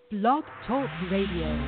Blog Talk Radio.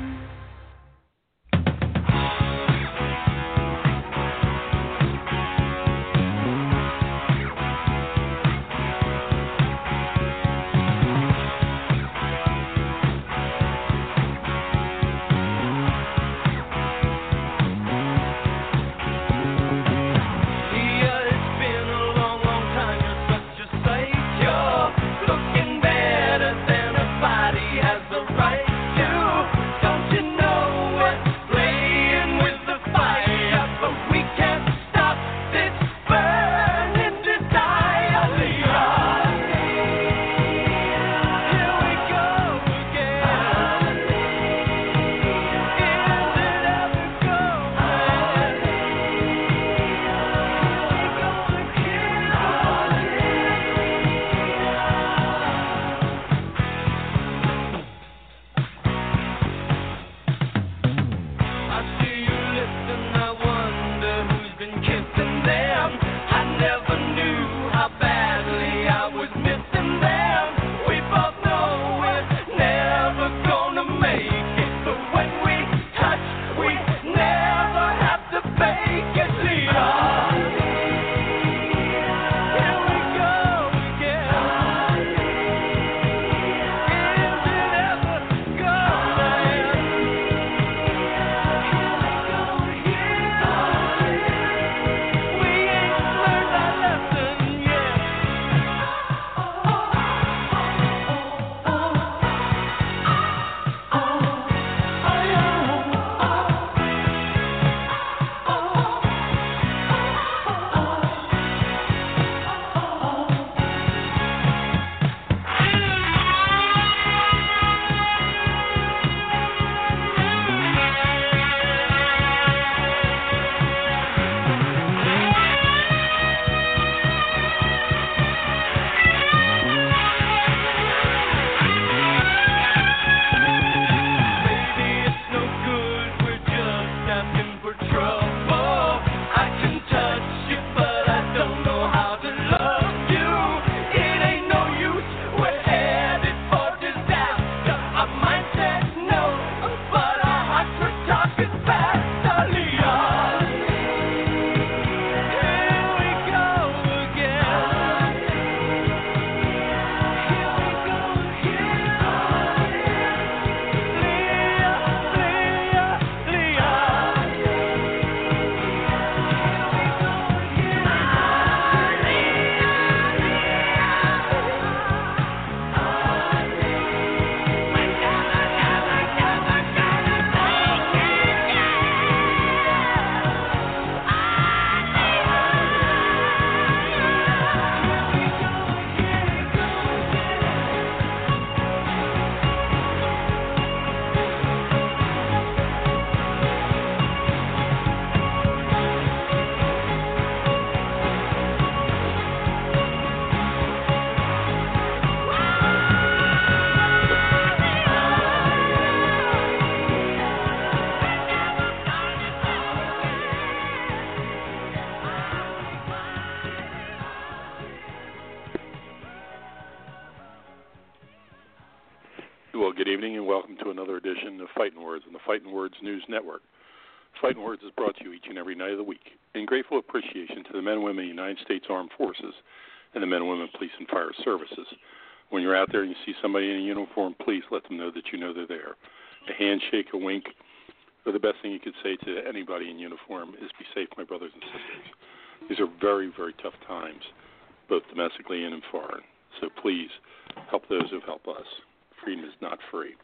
News Network. Fighting Words is brought to you each and every night of the week in grateful appreciation to the men and women of the United States Armed Forces and the men and women of police and fire services. When you're out there and you see somebody in a uniform, please let them know that you know they're there. A handshake, a wink, or the best thing you could say to anybody in uniform is be safe, my brothers and sisters. These are very, very tough times, both domestically and in foreign. So please help those who help us. Freedom is not free.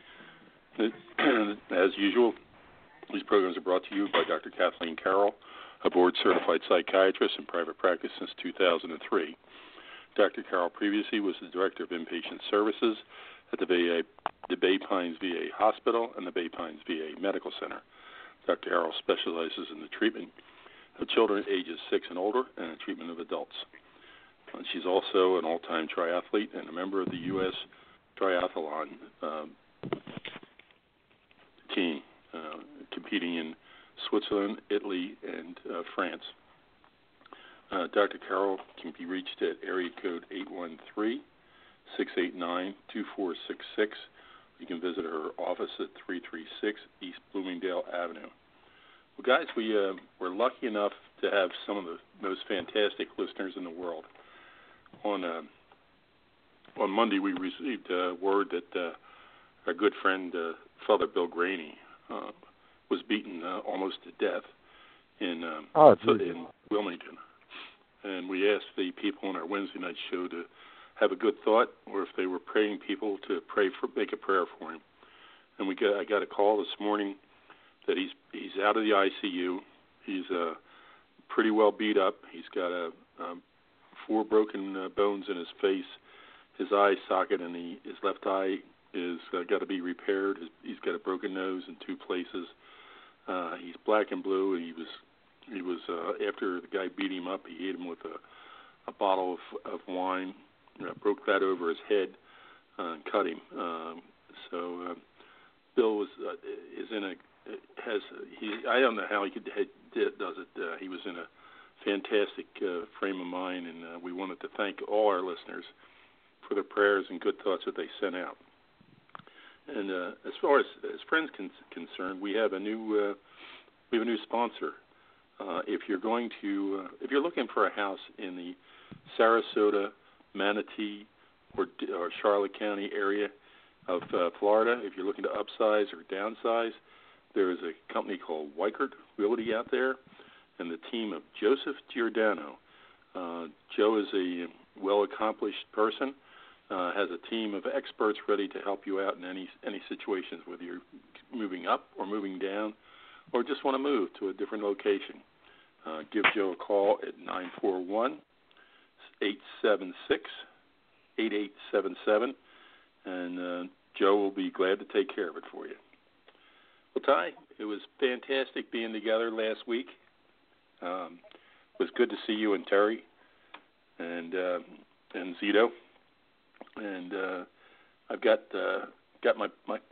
As usual, these programs are brought to you by Dr. Kathleen Carroll, a board-certified psychiatrist in private practice since 2003. Dr. Carroll previously was the Director of Inpatient Services at the Bay Pines VA Hospital and the Bay Pines VA Medical Center. Dr. Carroll specializes in the treatment of children ages 6 and older and the treatment of adults. And she's also an all-time triathlete and a member of the U.S. Triathlon team, competing in Switzerland, Italy, and France. Dr. Carroll can be reached at area code 813-689-2466. you can visit her office at 336 East Bloomingdale Avenue. Well, guys, we're lucky enough to have some of the most fantastic listeners in the world. On Monday, we received word that our good friend, Father Bill Graney, was beaten almost to death in Wilmington. And we asked the people on our Wednesday night show to have a good thought, or if they were praying people to make a prayer for him. And I got a call this morning that he's out of the ICU. He's pretty well beat up. He's got 4 broken bones in his face. His eye socket and his left eye is got to be repaired. He's got a broken nose in 2 places. He's black and blue. He was after the guy beat him up, he hit him with a bottle of wine, broke that over his head, and cut him. So Bill is in a I don't know how he does it. He was in a fantastic frame of mind, and we wanted to thank all our listeners for the prayers and good thoughts that they sent out. And as far as friends concerned, we have a new sponsor. If you're looking for a house in the Sarasota, Manatee, or Charlotte County area of Florida, if you're looking to upsize or downsize, there is a company called Weichert Realty out there, and the team of Joseph Giordano. Joe is a well-accomplished person, has a team of experts ready to help you out in any situations, whether you're moving up or moving down, or just want to move to a different location. Give Joe a call at 941-876-8877, and Joe will be glad to take care of it for you. Well, Ty, it was fantastic being together last week. It was good to see you and Terry and Zito. And I've got my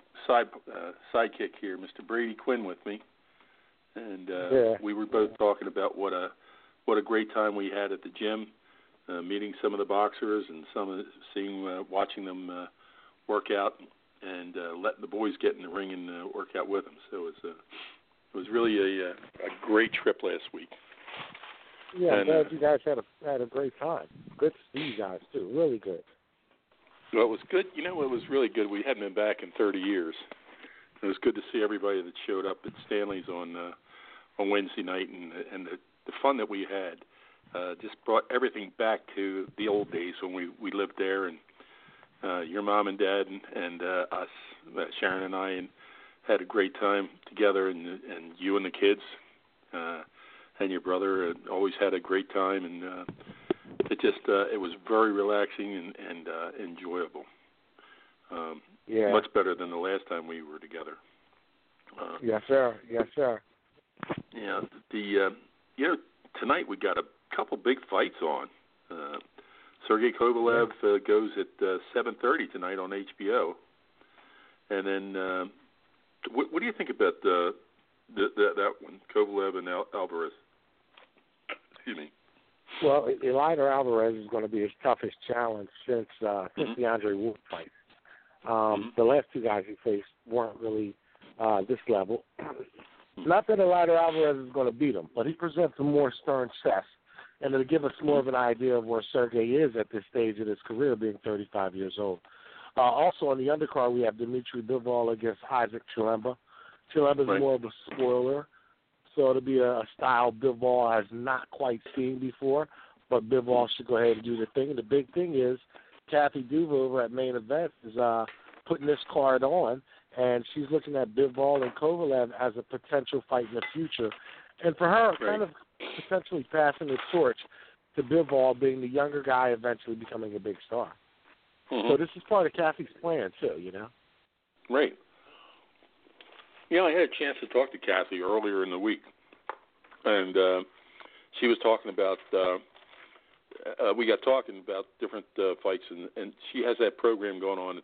sidekick here, Mr. Brady Quinn, with me. And we were both talking about what a great time we had at the gym, meeting some of the boxers and watching them work out, and letting the boys get in the ring and work out with them. So it was really a great trip last week. Yeah, I'm glad you guys had a great time. Good to see you guys too. Really good. Well, it was good. You know, it was really good. We hadn't been back in 30 years. It was good to see everybody that showed up at Stanley's on Wednesday night, and the fun that we had just brought everything back to the old days when we lived there, and your mom and dad and us, Sharon and I, and had a great time together, and you and the kids and your brother always had a great time, and it was very relaxing and enjoyable. Much better than the last time we were together. Yes, sir. Yes, sir. Yeah. Tonight we got a couple big fights on. Sergey Kovalev goes at 7:30 tonight on HBO. And then, what do you think about that one, Kovalev and Alvarez? Excuse me. Well, Eleider Alvarez is going to be his toughest challenge since the Andre Ward fight. The last 2 guys he faced weren't really this level. Not that Eleider Alvarez is going to beat him, but he presents a more stern chest, and it'll give us more of an idea of where Sergey is at this stage of his career, being 35 years old. Also on the undercard, we have Dimitri Bivol against Isaac Chilemba. Chilemba is more of a spoiler, so it'll be a style Bivol has not quite seen before, but Bivol should go ahead and do the thing. And the big thing is Kathy Duva over at Main Event is putting this card on, and she's looking at Bivol and Kovalev as a potential fight in the future. And for her, kind of potentially passing the torch to Bivol, being the younger guy, eventually becoming a big star. So this is part of Kathy's plan, too, you know? Right. Yeah, I had a chance to talk to Kathy earlier in the week, and she was talking about we got talking about different fights, and she has that program going on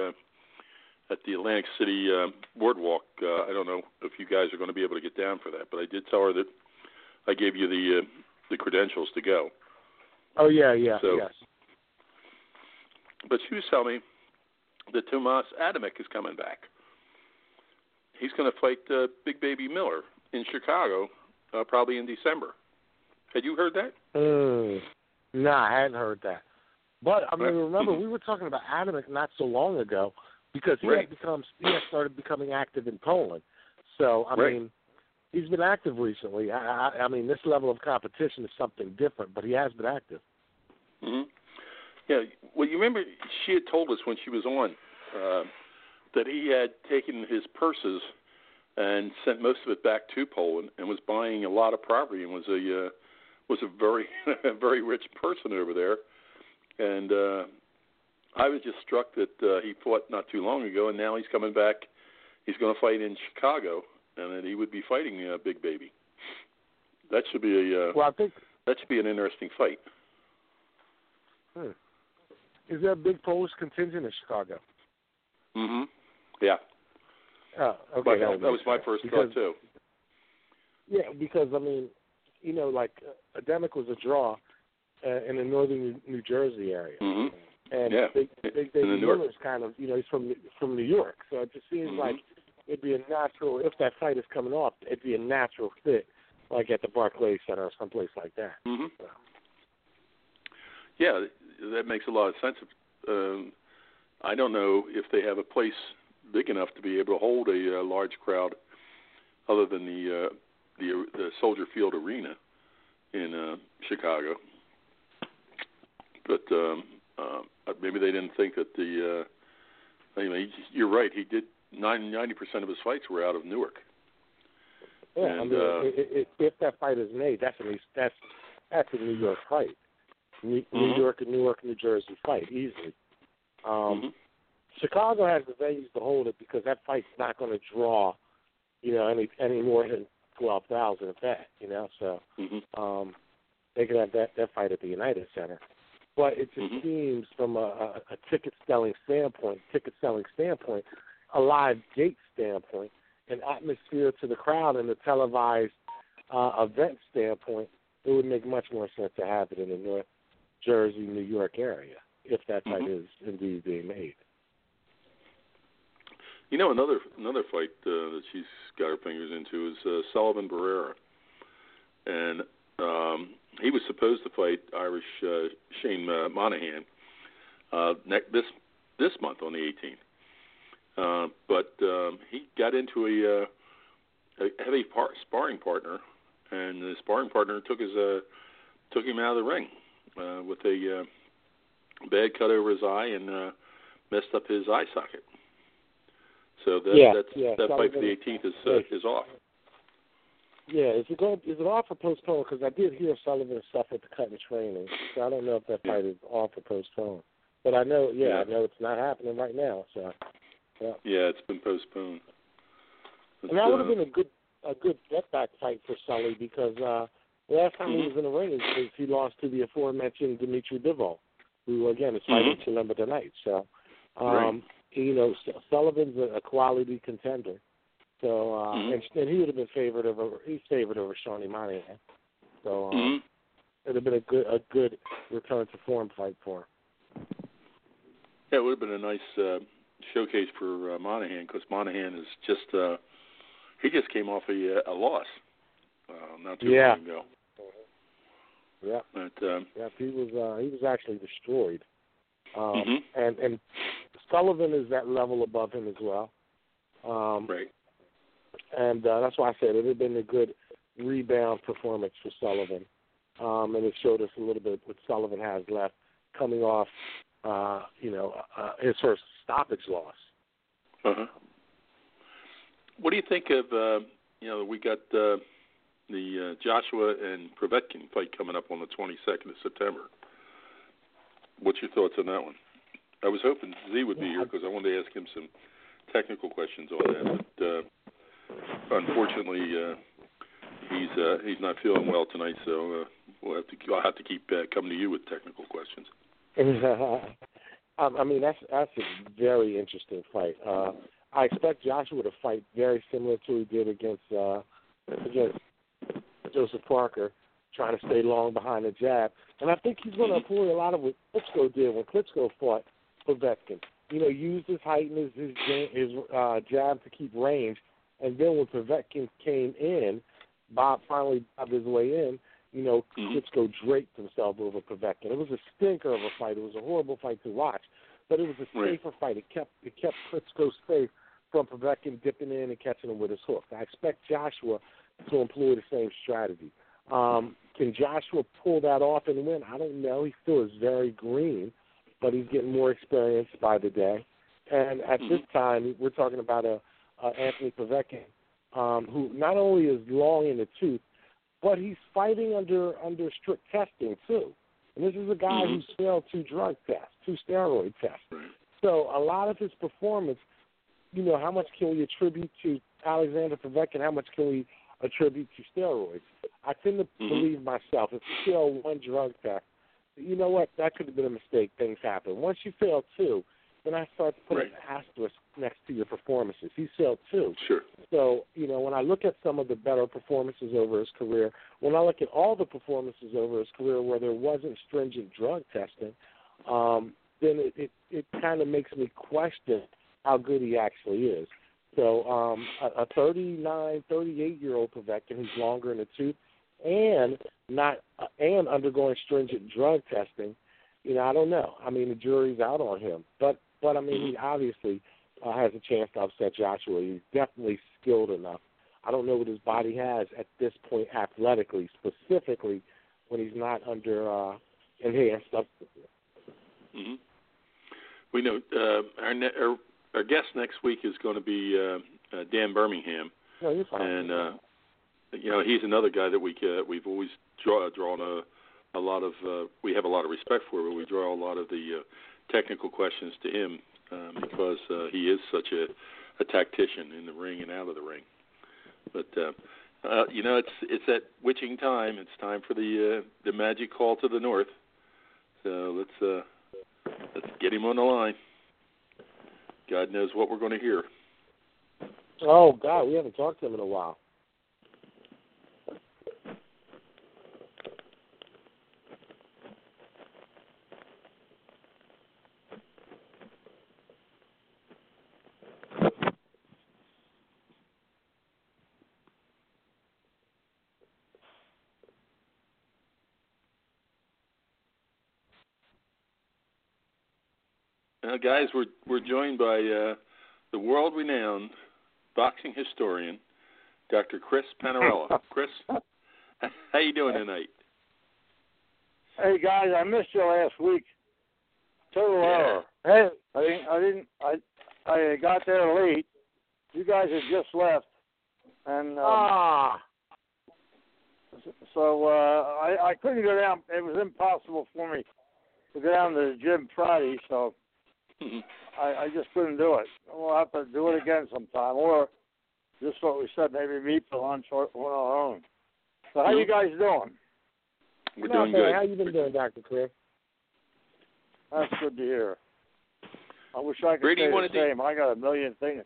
at the Atlantic City Boardwalk. I don't know if you guys are going to be able to get down for that, but I did tell her that I gave you the credentials to go. Oh, yeah, so, yes. But she was telling me that Tomas Adamek is coming back. He's going to fight Big Baby Miller in Chicago, probably in December. Had you heard that? No, I hadn't heard that. But I mean, remember we were talking about Adamek not so long ago because he had started becoming active in Poland. So I mean, he's been active recently. I mean, this level of competition is something different, but he has been active. Mm-hmm. Yeah. Well, you remember she had told us when she was on that he had taken his purses and sent most of it back to Poland and was buying a lot of property and was a very very rich person over there. And I was just struck that he fought not too long ago, and now he's coming back. He's going to fight in Chicago, and that he would be fighting Big Baby. That should be that should be an interesting fight. Is there a big Polish contingent in Chicago? Mm-hmm. Yeah. Oh, okay. That was my first thought too. Yeah, because I mean, you know, like Adamek was a draw in the northern New Jersey area, and Big Baby Miller is kind of, you know, he's from New York, so it just seems like it'd be a natural, if that fight is coming off, it'd be a natural fit, like at the Barclays Center or someplace like that. Mm-hmm. So. Yeah, that makes a lot of sense. I don't know if they have a place big enough to be able to hold a large crowd, other than the Soldier Field Arena in Chicago. But maybe they didn't think that you're right. He did 90% of his fights were out of Newark. Yeah, and, I mean, if that fight is made, that's a New York fight. New York and Newark, New Jersey fight easily. Chicago has the venues to hold it because that fight's not going to draw, you know, any more than 12,000 at that, you know. So they could have that fight at the United Center. But it just seems from a ticket-selling standpoint, a live gate standpoint, an atmosphere to the crowd and a televised event standpoint, it would make much more sense to have it in the North Jersey, New York area, if that fight is indeed being made. You know, another fight that she's got her fingers into is Sullivan Barrera. And he was supposed to fight Irish Shane Monahan this month on the 18th. But he got into a heavy sparring partner, and the sparring partner took him out of the ring with a bad cut over his eye and messed up his eye socket. So that fight for the 18th is off. Yeah, is it off or postponed? Because I did hear Sullivan suffered the cut in training, so I don't know if that fight is off or postponed. But I know, I know it's not happening right now. So yeah, it's been postponed. And that would have been a good get-back fight for Sully because last time he was in the ring he lost to the aforementioned Dimitri Bivol, who again is fighting Chilemba tonight. So you know, Sullivan's a quality contender. So and he would have been favored over Shawnee Monahan. So it would have been a good return to form fight for him. Yeah, it would have been a nice showcase for Monahan because Monahan is just he just came off a loss not too long ago. Yeah. But, he was actually destroyed. And Sullivan is that level above him as well. Right. And that's why I said it would have been a good rebound performance for Sullivan. And it showed us a little bit what Sullivan has left coming off, his first stoppage loss. What do you think of, we got the Joshua and Povetkin fight coming up on the 22nd of September. What's your thoughts on that one? I was hoping Z would be here because I wanted to ask him some technical questions on that, but unfortunately he's not feeling well tonight, so I'll have to keep coming to you with technical questions. I mean, that's a very interesting fight. I expect Joshua to fight very similar to what he did against Joseph Parker, trying to stay long behind the jab. And I think he's going to employ a lot of what Klitschko did when Klitschko fought Povetkin. used his height and his jab to keep range. And then when Povetkin came in, Bob finally bobbed his way in. Klitschko draped himself over Povetkin. It was a stinker of a fight. It was a horrible fight to watch, but it was a safer fight. It kept Klitschko safe from Povetkin dipping in and catching him with his hook. I expect Joshua to employ the same strategy. Can Joshua pull that off and win? I don't know. He still is very green, but he's getting more experience by the day. And at this time, we're talking about Anthony Povetkin, who not only is long in the tooth, but he's fighting under strict testing, too. And this is a guy who failed 2 drug tests, 2 steroid tests. So a lot of his performance, how much can we attribute to Alexander Povetkin? How much can we attribute to steroids? I tend to believe myself, if you fail 1 drug test, you know what, that could have been a mistake. Things happen. Once you fail 2, then I start to put an asterisk next to your performances. He failed 2. Sure. So, when I look at some of the better performances over his career, when I look at all the performances over his career where there wasn't stringent drug testing, then it kind of makes me question how good he actually is. So a 39, 38-year-old Povetkin who's longer in the tooth and undergoing stringent drug testing, I don't know. I mean, the jury's out on him. But I mean, he obviously has a chance to upset Joshua. He's definitely skilled enough. I don't know what his body has at this point athletically, specifically when he's not under enhanced substances. We know our guest next week is going to be Dan Birmingham. No, you're fine. And he's another guy that we've always drawn a lot of we have a lot of respect for, but we draw a lot of the technical questions to him because he is such a tactician in the ring and out of the ring. But it's that witching time. It's time for the magic call to the north. So let's get him on the line. God knows what we're going to hear. Oh God, we haven't talked to him in a while. Guys, we're joined by the world-renowned boxing historian, Dr. Chris Panarello. Chris, how you doing tonight? Hey guys, I missed you last week. Total error. Hey, I got there late. You guys had just left, and so I couldn't go down. It was impossible for me to go down to the gym Friday, so. I just couldn't do it. We'll have to do it again sometime, or just what we said, maybe meet for lunch on our own. So how you guys doing? We're doing good. How you been doing, Dr. Chris? That's good to hear. I wish I could Brady, say the same. I got a million things.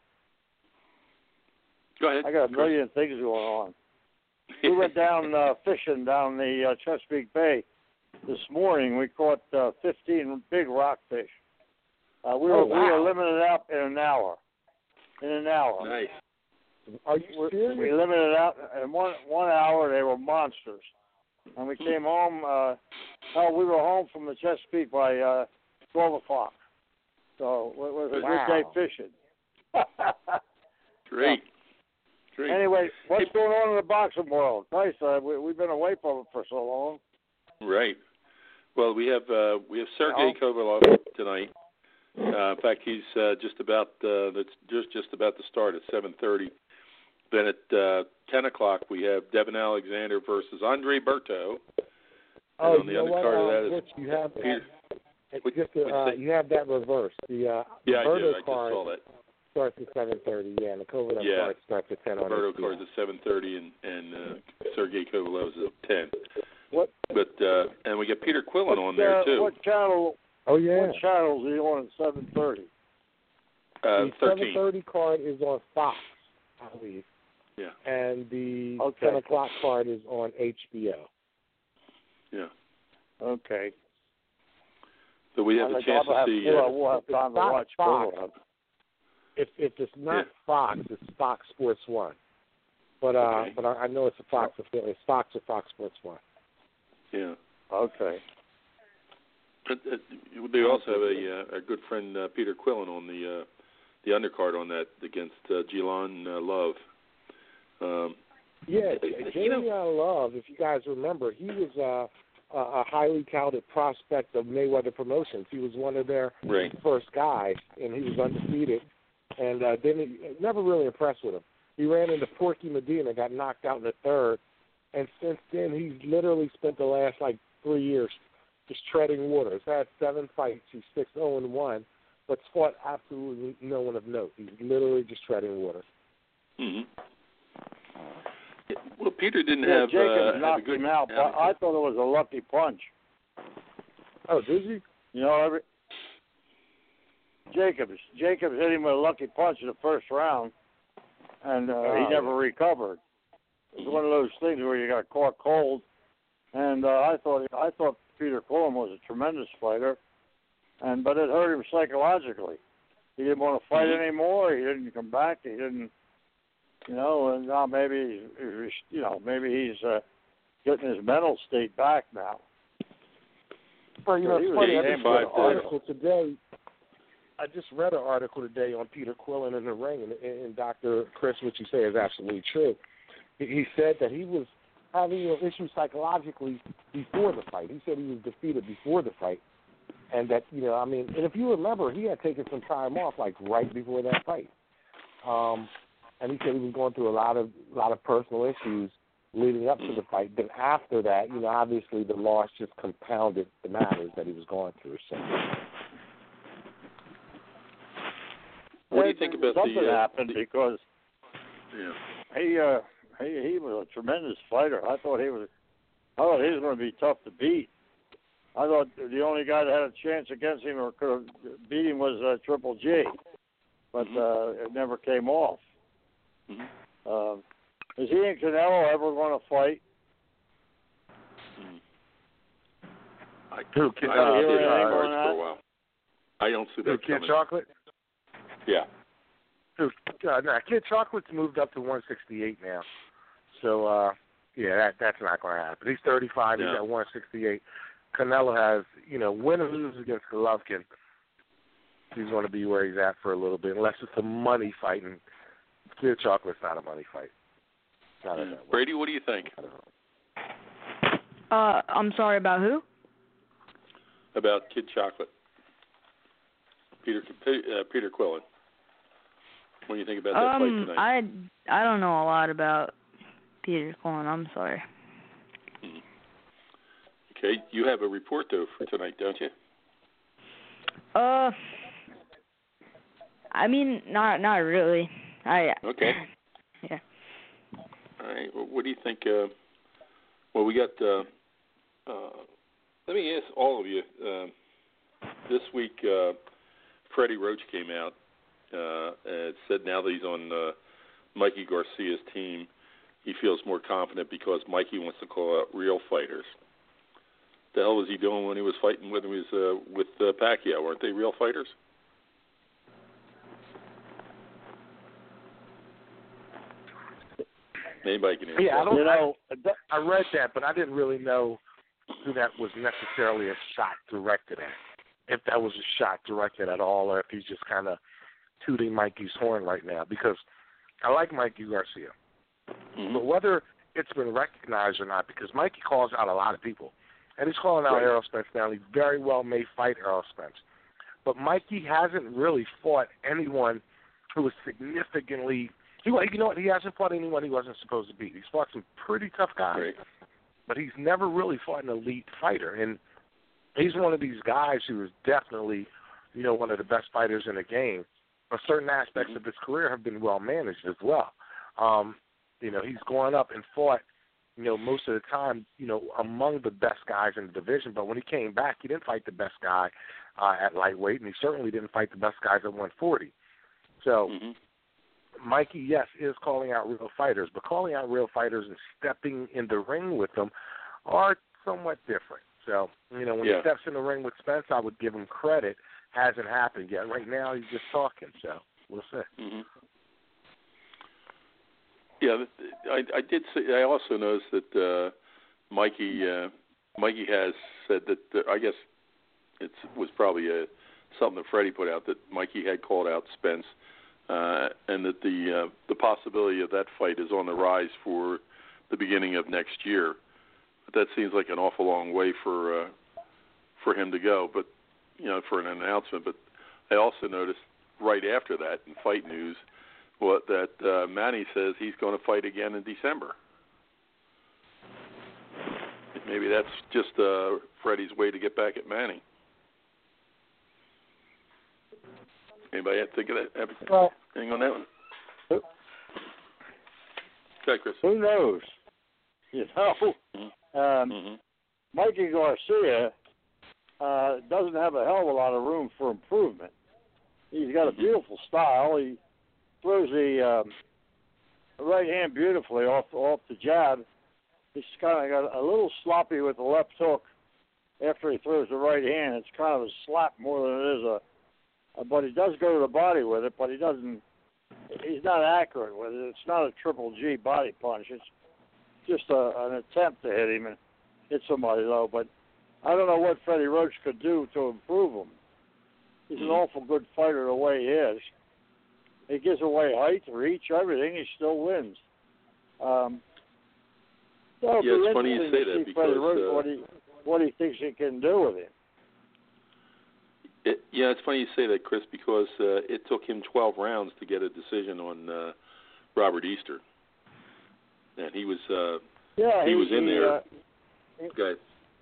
Go ahead. I got a million things going on. We went down fishing down the Chesapeake Bay this morning. We caught 15 big rockfish. We were limited out in an hour. Nice. Are you serious? We limited out in 1 hour. They were monsters, and we came home. We were home from the Chesapeake by 12 o'clock. So it was a good day fishing. Great. Anyway, what's going on in the boxing world? Christ, we've been away from it for so long. Right. Well, we have Sergey Kovalev tonight. In fact, he's just about to start at 7:30. Then at 10 o'clock, we have Devin Alexander versus Andre Berto. Oh, on the other card of that is you have Peter. you have that reversed. The I Berto just card saw that. starts at 7:30. Yeah, and the Kovalev card starts at 10 on Berto card's at 7:30, and Sergey Kovalev's at 10. What? But and we get Peter Quillen on there too. What channel? Oh yeah. What channels are you on at 7:30? The 13. 7:30 card is on Fox, I believe. Yeah. And the 10 o'clock card is on HBO. Yeah. Okay. So we have a chance to see. We'll have time to watch Fox. If it's not Fox, it's Fox Sports 1. But I know it's a Fox affiliate. It's Fox or Fox Sports 1. Yeah. Okay. They also have a good friend, Peter Quillen, on the undercard on that against Jelon Love. Jelon Love, if you guys remember, he was a highly touted prospect of Mayweather Promotions. He was one of their first guys, and he was undefeated. And then he never really impressed with him. He ran into Porky Medina, got knocked out in the third, and since then he's literally spent the last 3 years just treading water. He's had 7 fights. He's 6-0-1, but fought absolutely no one of note. He's literally just treading water. Mm-hmm. Well, Peter didn't have Jacobs have knocked a good him out, but I thought it was a lucky punch. Oh, did you? You know, Jacobs hit him with a lucky punch in the first round, and he never recovered. It was one of those things where you got caught cold, and I thought Peter Quillen was a tremendous fighter, but it hurt him psychologically. He didn't want to fight anymore. He didn't come back. He didn't, and now maybe he's getting his mental state back now. Well, it's funny. I just read an 85 article today. I just read an article today on Peter Quillen in the ring, and Dr. Chris, what you say is absolutely true. He said that he was having issues psychologically before the fight. He said he was defeated before the fight, and that and if you remember, he had taken some time off right before that fight, and he said he was going through a lot of personal issues leading up to the fight. Then after that, obviously the loss just compounded the matters that he was going through. So. What do you think about something happened because he was a tremendous fighter. I thought he was going to be tough to beat. I thought the only guy that had a chance against him or could have beat him was Triple G, but it never came off. Mm-hmm. Is he and Canelo ever going to fight? I don't see that for a while. I don't see that Kid Chocolate? Yeah. Kid Chocolate's moved up to 168 now. So, that's not going to happen. He's 35. He's at 168. Canelo has, win or lose against Golovkin, he's going to be where he's at for a little bit, unless it's a money fight. And Kid Chocolate's not a money fight. Brady, what do you think? I'm sorry, about who? About Kid Chocolate. Peter Quillen. What do you think about that fight tonight? I don't know a lot about Peter Quillen. I'm sorry. Okay, you have a report though for tonight, don't you? Not really. Okay. Yeah. All right. Well, what do you think? We got. Let me ask all of you. This week, Freddie Roach came out and said now that he's on Mikey Garcia's team, he feels more confident because Mikey wants to call out real fighters. The hell was he doing when he was fighting with Pacquiao? Weren't they real fighters? Anybody can answer. Yeah, I read that, but I didn't really know who that was necessarily a shot directed at. If that was a shot directed at all, or if he's just kind of tooting Mikey's horn right now. Because I like Mikey Garcia, but whether it's been recognized or not, because Mikey calls out a lot of people, and he's calling out Errol Spence now. He very well may fight Errol Spence, but Mikey hasn't really fought anyone who was significantly. He hasn't fought anyone he wasn't supposed to beat. He's fought some pretty tough guys, but he's never really fought an elite fighter. And he's one of these guys who is definitely, one of the best fighters in the game. But certain aspects of his career have been well managed as well. He's gone up and fought, most of the time, among the best guys in the division. But when he came back, he didn't fight the best guy at lightweight, and he certainly didn't fight the best guys at 140. So. Mikey, yes, is calling out real fighters, but calling out real fighters and stepping in the ring with them are somewhat different. So, when he steps in the ring with Spence, I would give him credit. Hasn't happened yet. Right now, he's just talking, so we'll see. Mm-hmm. Yeah, I did say. I also noticed that Mikey has said that I guess it was probably something that Freddie put out, that Mikey had called out Spence, and that the possibility of that fight is on the rise for the beginning of next year. But that seems like an awful long way for him to go. But for an announcement. But I also noticed right after that in Fight News that Manny says he's going to fight again in December. Maybe that's just Freddie's way to get back at Manny. Anybody think of that? Anything on that one? Okay, Chris. Who knows? Mikey Garcia doesn't have a hell of a lot of room for improvement. He's got a beautiful style. He throws the right hand beautifully off the jab. He's kind of got a little sloppy with the left hook after he throws the right hand. It's kind of a slap more than it is but he does go to the body with it, but he's not accurate with it. It's not a triple G body punch. It's just an attempt to hit him and hit somebody low. But I don't know what Freddie Roach could do to improve him. He's an awful good fighter the way he is. He gives away height, reach, everything. He still wins. It's funny you say that because Roach, what he thinks he can do with him. It's funny you say that, Chris, because it took him 12 rounds to get a decision on Robert Easter, and he was in there. Go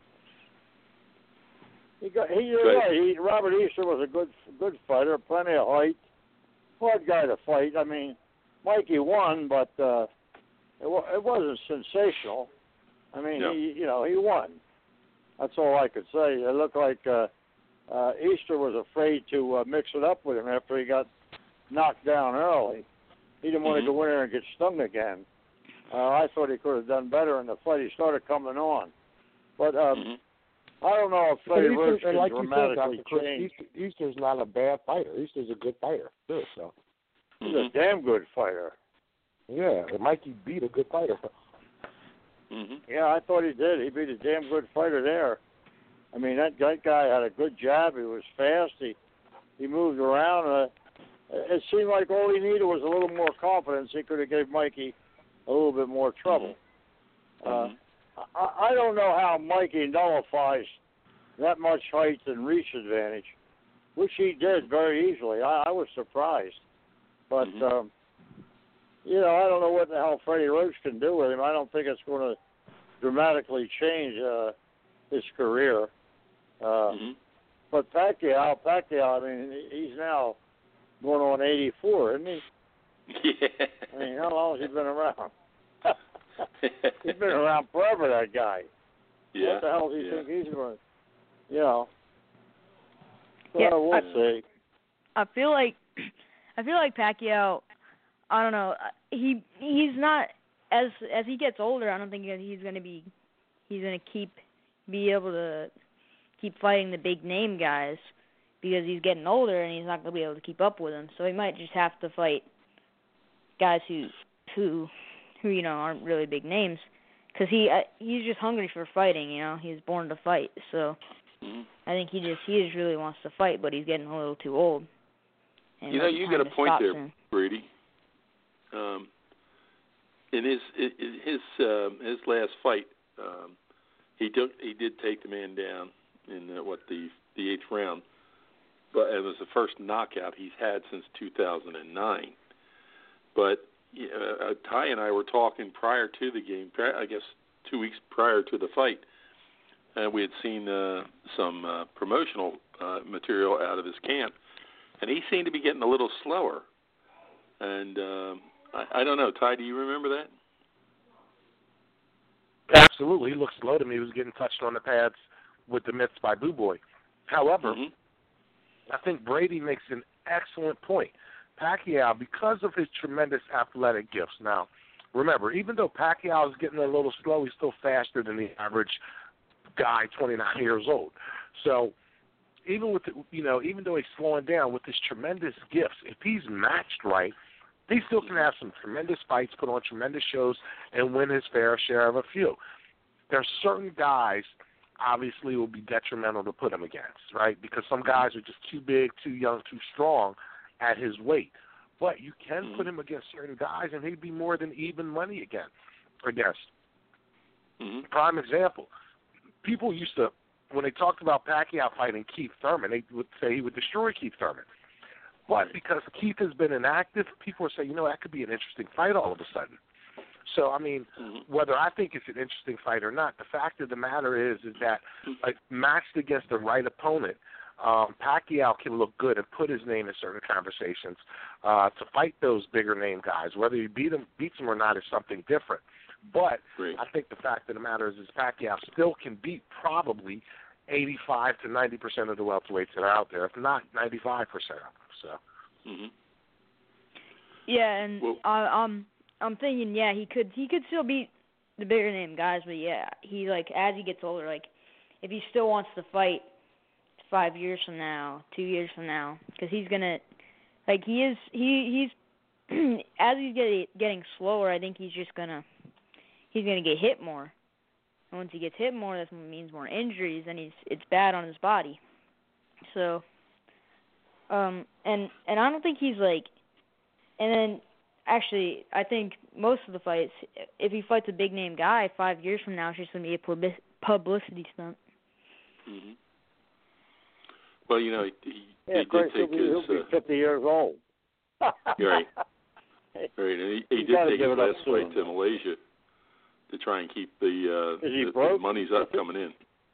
ahead. Robert Easter was a good fighter, plenty of height, hard guy to fight. I mean, Mikey won, but it wasn't sensational. I mean, he won. That's all I could say. It looked like Easter was afraid to mix it up with him after he got knocked down early. He didn't want to go in there and get stung again. I thought he could have done better in the fight. He started coming on. But I don't know if Freddie Roach can dramatically change. Easter's not a bad fighter. Easter's a good fighter, too. So. He's a damn good fighter. Yeah, Mikey beat a good fighter. Yeah, I thought he did. He beat a damn good fighter there. I mean, that guy had a good jab. He was fast. He moved around. It seemed like all he needed was a little more confidence. He could have gave Mikey a little bit more trouble. I don't know how Mikey nullifies that much height and reach advantage, which he did very easily. I was surprised. But, I don't know what the hell Freddie Roach can do with him. I don't think it's going to dramatically change his career. But Pacquiao, I mean, he's now going on 84, isn't he? Yeah. I mean, how long has he been around? He's been around forever, that guy. Yeah. What the hell do you think he's going to, we'll see. I feel like Pacquiao, I don't know, he's not, as he gets older, I don't think he's going to be able to keep fighting the big name guys, because he's getting older and he's not going to be able to keep up with them. So he might just have to fight guys who aren't really big names, because he's just hungry for fighting. He's born to fight. So I think he just really wants to fight, but he's getting a little too old. And you got a point there, him. Brady. In his last fight, he did take the man down in the 8th round, but it was the first knockout he's had since 2009. But Ty and I were talking prior to the game, I guess 2 weeks prior to the fight, and we had seen some promotional material out of his camp, and he seemed to be getting a little slower. And I don't know, Ty, do you remember that? Absolutely. He looked slow to me. He was getting touched on the pads with the mitts by Boo Boy. However, I think Brady makes an excellent point. Pacquiao, because of his tremendous athletic gifts. Now, remember, even though Pacquiao is getting a little slow, he's still faster than the average guy 29 years old. So even with even though he's slowing down with his tremendous gifts, if he's matched right, he still can have some tremendous fights, put on tremendous shows, and win his fair share of a few. There's certain guys, obviously, will be detrimental to put him against, right? Because some guys are just too big, too young, too strong at his weight. But you can put him against certain guys, and he'd be more than even money against. Prime example, people used to, when they talked about Pacquiao fighting Keith Thurman, they would say he would destroy Keith Thurman. But because Keith has been inactive, people would say, that could be an interesting fight all of a sudden. So, I mean, whether I think it's an interesting fight or not, the fact of the matter is that matched against the right opponent, Pacquiao can look good and put his name in certain conversations to fight those bigger name guys. Whether he beats them or not is something different. But I think the fact of the matter is Pacquiao still can beat probably 85 to 90% of the welterweights that are out there, if not 95% of them. So. Yeah, and I'm thinking, he could still beat the bigger name guys, but he as he gets older, if he still wants to fight 5 years from now, 2 years from now, because he's gonna, he's as he's getting slower, I think he's gonna get hit more. And once he gets hit more, that means more injuries, and it's bad on his body. So, and I don't think he's and then. Actually, I think most of the fights, if he fights a big-name guy 5 years from now, it's just going to be a publicity stunt. Well, he did take he'll be 50 years old. Right. And he did take his last fight to Malaysia to try and keep the money's up coming in.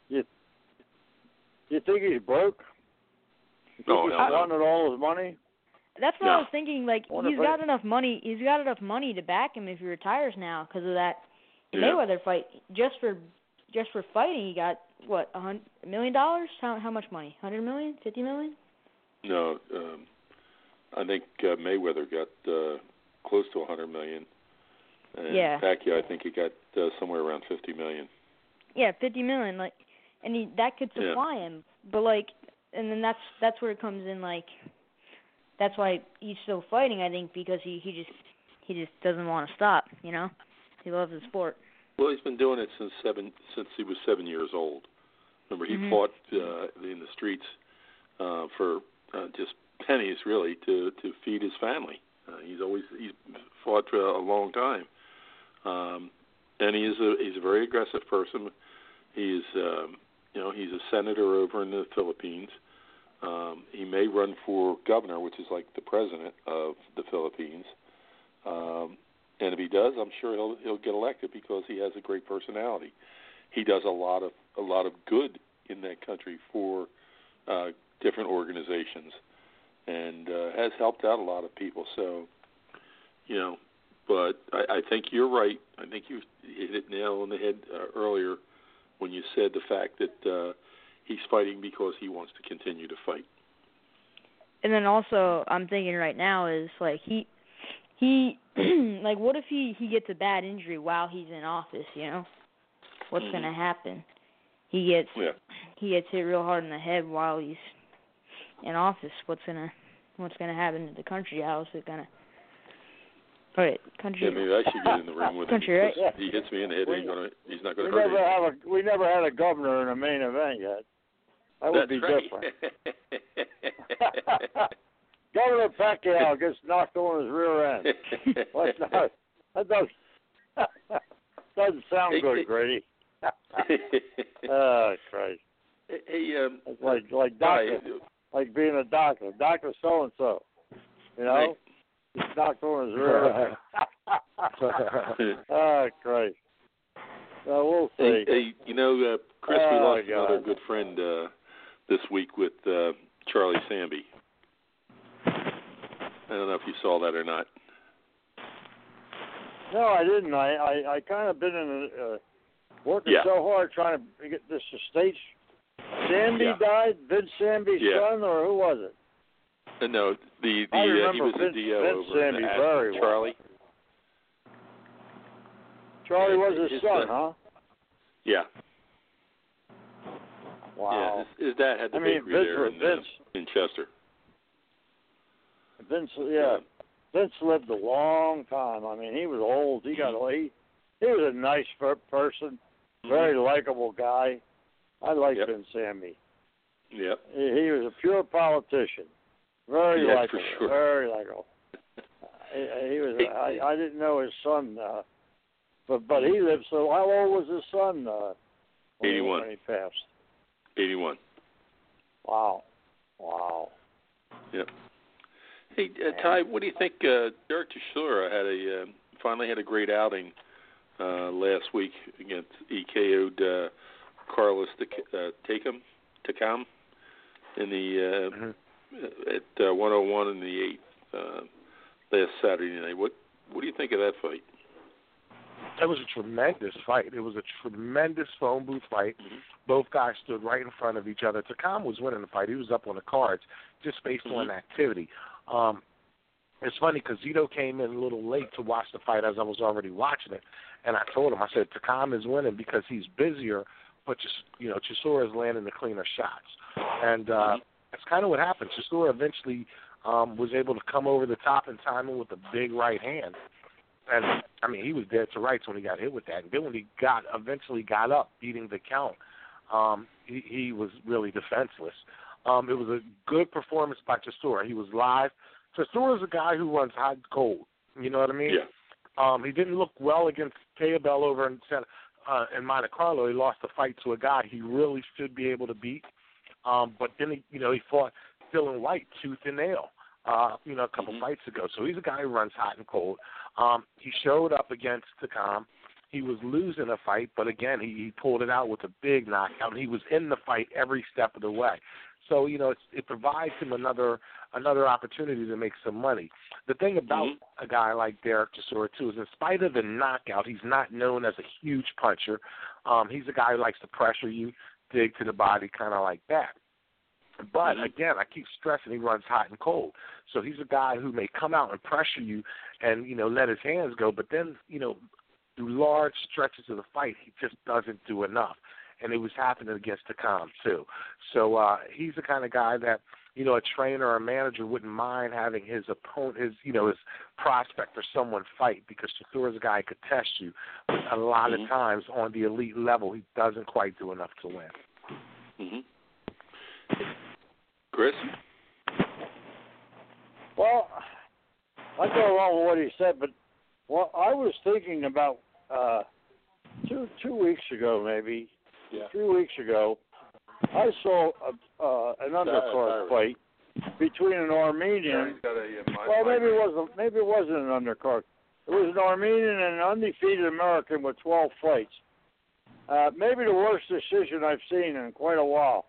You think he's broke? You think he's wanted all his money? That's what I was thinking. He's got enough money. He's got enough money to back him if he retires now because of that Mayweather fight. Just for fighting, he got what, $100 million? How much money? $100 million? $50 million? No, I think Mayweather got close to $100 million. And Pacquiao, I think he got somewhere around $50 million. Yeah, $50 million. And that could supply him. But and then that's where it comes in. That's why he's still fighting, I think, because he just doesn't want to stop. He loves the sport. Well, he's been doing it since he was 7 years old. Remember, he fought in the streets for just pennies, really, to feed his family. He's fought for a long time, and he's a very aggressive person. He's he's a senator over in the Philippines. He may run for governor, which is like the president of the Philippines. And if he does, I'm sure he'll get elected because he has a great personality. He does a lot of good in that country for different organizations, and has helped out a lot of people. So, but I think you're right. I think you hit it nail on the head earlier when you said the fact that he's fighting because he wants to continue to fight. And then also, I'm thinking right now is he what if he gets a bad injury while he's in office? What's going to happen? He gets hit real hard in the head while he's in office. What's gonna happen to the country? How is it gonna? All right, country. Yeah, maybe I should get in the ring with country, him. Right? Yeah. He hits me in the head. He's not going to hurt me. We never had a governor in a main event yet. That would be different. Governor Pacquiao gets knocked on his rear end. That doesn't sound good, Grady. Oh, Christ. Hey, it's like doctor, like being a doctor. Dr. So-and-so, Right. He's knocked on his rear end. Oh, Christ. We'll see. Hey, Chris, we lost another good friend this week with Charlie Samby. I don't know if you saw that or not. No, I didn't. I kind of been in working so hard trying to get this to stage. Samby died? Vince Samby's son, or who was it? No, he was the DO over Samby very Charlie. Well. Charlie was his son, huh? Yeah. Wow. Yeah, his dad had the bakery there in Chester. Vince, yeah. Vince lived a long time. I mean, he was old. He was a nice person, very likable guy. I liked Vince Samby. Yep. He was a pure politician. Very likable. For sure. Very likable. He was. I didn't know his son, but he lived. So how old was his son? 81. When he passed. 81. Wow. Yep. Hey, Ty, what do you think? Derek Chisora finally had a great outing last week against EKO'd Carlos Takam in the at 101 in the 8th last Saturday night. What do you think of that fight? It was a tremendous fight. It was a tremendous phone booth fight. Both guys stood right in front of each other. Takam was winning the fight. He was up on the cards just based on activity. It's funny because Zito came in a little late to watch the fight as I was already watching it, and I told him, I said, Takam is winning because he's busier, but Chisora is landing the cleaner shots. And that's kind of what happened. Chisora eventually was able to come over the top and time him with a big right hand. And, I mean, he was dead to rights when he got hit with that. And then when he eventually got up, beating the count, he was really defenseless. It was a good performance by Chisora. He was live. Chisora is a guy who runs hot and cold. You know what I mean? Yeah. He didn't look well against Teobel over in Monte Carlo. He lost the fight to a guy he really should be able to beat. But then he fought Dylan White tooth and nail. A couple fights ago. So he's a guy who runs hot and cold. He showed up against Takam. He was losing a fight, but again, he pulled it out with a big knockout, and he was in the fight every step of the way. So, it provides him another opportunity to make some money. The thing about a guy like Derek Chisora, too, is in spite of the knockout, he's not known as a huge puncher. He's a guy who likes to pressure you, dig to the body, kind of like that. But, again, I keep stressing he runs hot and cold. So he's a guy who may come out and pressure you and, let his hands go. But then, through large stretches of the fight, he just doesn't do enough. And it was happening against Takam, too. So he's the kind of guy that, a trainer or a manager wouldn't mind having his opponent, his prospect or someone fight, because Chisora's a guy who could test you. But a lot of times on the elite level, he doesn't quite do enough to win. Chris? Well, I go along with what he said, but I was thinking about 2 weeks ago, maybe 3 weeks ago, I saw an undercard fight between an Armenian. Well, maybe it wasn't an undercard. It was an Armenian and an undefeated American with 12 fights. Maybe the worst decision I've seen in quite a while.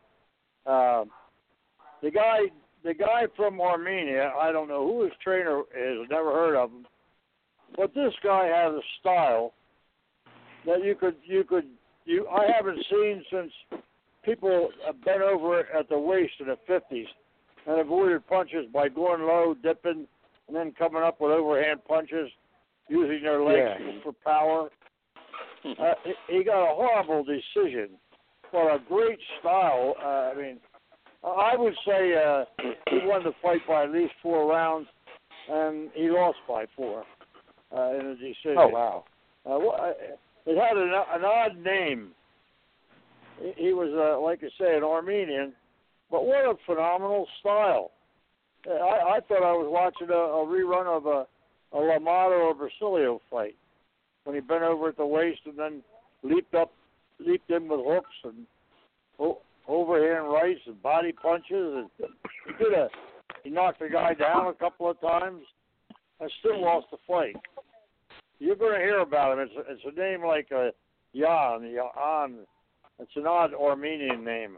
The guy from Armenia, I don't know who his trainer is, never heard of him, but this guy has a style that I haven't seen since people have been over at the waist in the 50s and avoided punches by going low, dipping, and then coming up with overhand punches, using their legs for power. He got a horrible decision, but a great style. I would say he won the fight by at least 4 rounds, and he lost by 4 in a decision. Oh, wow. It had an odd name. He was, like I say, an Armenian, but what a phenomenal style. I thought I was watching a rerun of a Lamato or Basilio fight when he bent over at the waist and then leaped in with hooks and overhand rights and body punches. And he knocked the guy down a couple of times and still lost the fight. You're going to hear about him. It's a name like Jan. It's an odd Armenian name.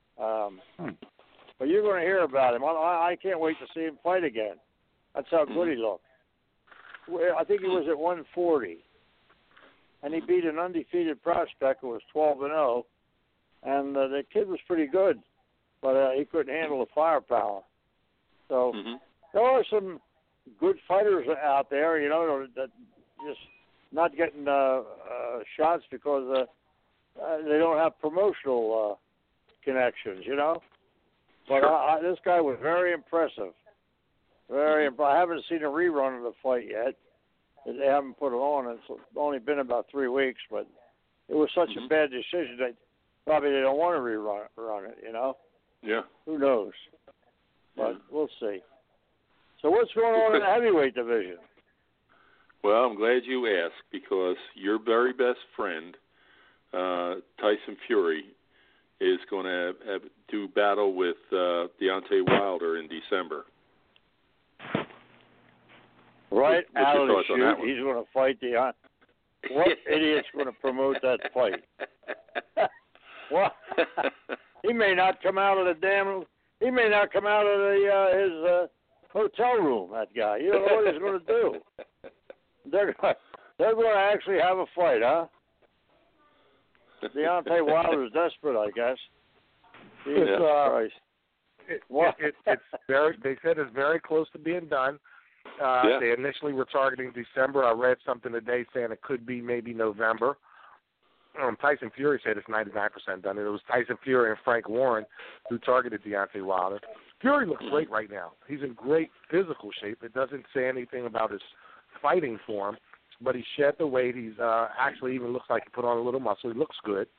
But you're going to hear about him. I can't wait to see him fight again. That's how good he looked. I think he was at 140. And he beat an undefeated prospect who was 12-0. And the kid was pretty good, but he couldn't handle the firepower. So there are some good fighters out there, that just not getting shots because they don't have promotional connections, you know. But Sure. this guy was very impressive. Very. I haven't seen a rerun of the fight yet. They haven't put it on. It's only been about 3 weeks, but it was such a bad decision that probably they don't want to run it, you know. Yeah. Who knows? But we'll see. So what's going on in the heavyweight division? Well, I'm glad you asked because your very best friend, Tyson Fury, is going to do battle with Deontay Wilder in December. Right What's out your of the thoughts on that chute, one? he's going to fight Deontay. What idiot's going to promote that fight? What? He may not come out of the He may not come out of his hotel room. That guy. You don't know what he's going to do. They're going to actually have a fight, huh? Deontay Wilder's desperate, I guess. Jesus Christ. It's very. They said it's very close to being done. They initially were targeting December. I read something today saying it could be maybe November. Tyson Fury said it's 99% done. It was Tyson Fury and Frank Warren who targeted Deontay Wilder. Fury looks great right now. He's in great physical shape. It doesn't say anything about his fighting form, but he shed the weight. He's actually even looks like he put on a little muscle. He looks good.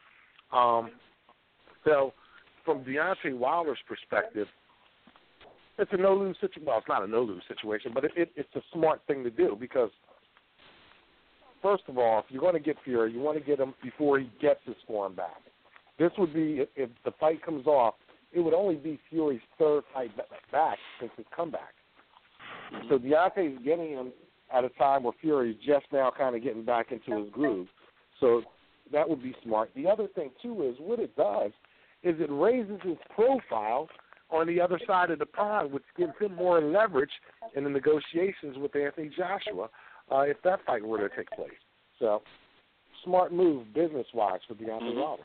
So from Deontay Wilder's perspective, it's a no-lose situation. Well, it's not a no-lose situation, but it's a smart thing to do because, first of all, if you're going to get Fury, you want to get him before he gets his form back. This would be, if the fight comes off, it would only be Fury's third fight back since his comeback. So Deontay's getting him at a time where Fury's just now kind of getting back into his groove. So that would be smart. The other thing, too, is what it does is it raises his profile on the other side of the pond, which gives him more leverage in the negotiations with Anthony Joshua if that fight were to take place. So, smart move business-wise for Deontay Wilder.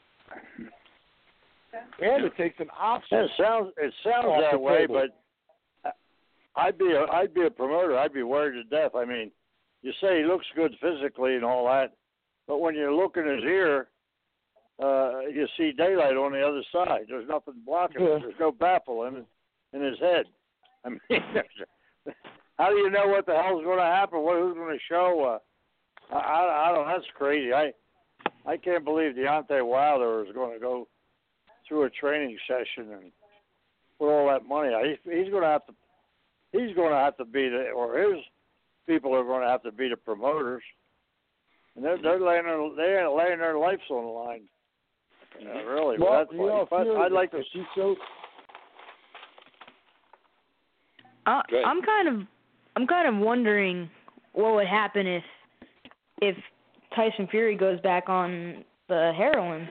And it takes an option. It sounds that way, but I'd be a promoter. I'd be worried to death. I mean, you say he looks good physically and all that, but when you look in his ear, you see daylight on the other side. There's nothing blocking it. There's no baffle in his head. I mean, how do you know what the hell's going to happen? Who's going to show? I don't. That's crazy. I can't believe Deontay Wilder is going to go through a training session and put all that money out. He's going to have to. He's going to have to be or his people are going to have to be the promoters, and they're laying their lives on the line. Really? Well, I'd like to see so. I'm kind of wondering what would happen if Tyson Fury goes back on the heroin.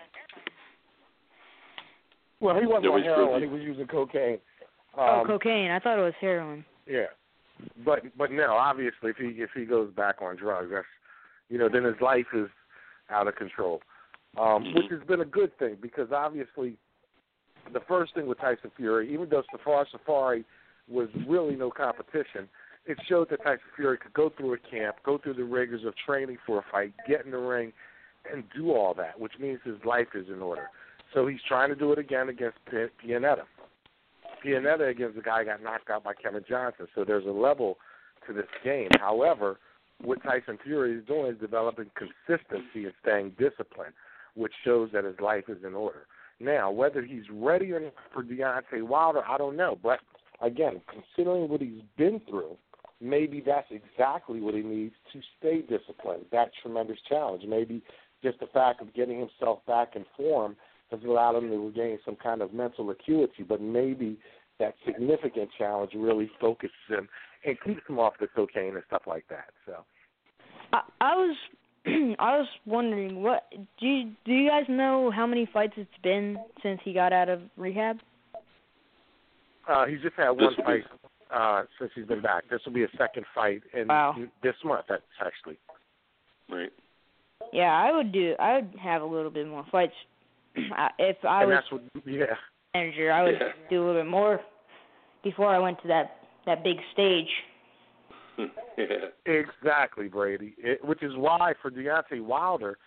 Well, he wasn't on heroin. He was using cocaine. Cocaine. I thought it was heroin. Yeah, but no. Obviously, if he goes back on drugs, that's then his life is out of control. Which has been a good thing because obviously the first thing with Tyson Fury, even though Safari was really no competition, it showed that Tyson Fury could go through a camp, go through the rigors of training for a fight, get in the ring, and do all that, which means his life is in order. So he's trying to do it again against Pianeta. Pianeta against the guy who got knocked out by Kevin Johnson. So there's a level to this game. However, what Tyson Fury is doing is developing consistency and staying disciplined, which shows that his life is in order. Now, whether he's ready or not for Deontay Wilder, I don't know. But, again, considering what he's been through, maybe that's exactly what he needs to stay disciplined. That tremendous challenge. Maybe just the fact of getting himself back in form has allowed him to regain some kind of mental acuity, but maybe that significant challenge really focuses him and keeps him off the cocaine and stuff like that. So, I was wondering, what do you guys know how many fights it's been since he got out of rehab? He's just had one fight since he's been back. This will be a second fight in this month. That's actually right. Yeah, I would have a little bit more fights. If I was manager, I would do a little bit more before I went to that big stage. Exactly, Brady. Which is why for Deontay Wilder,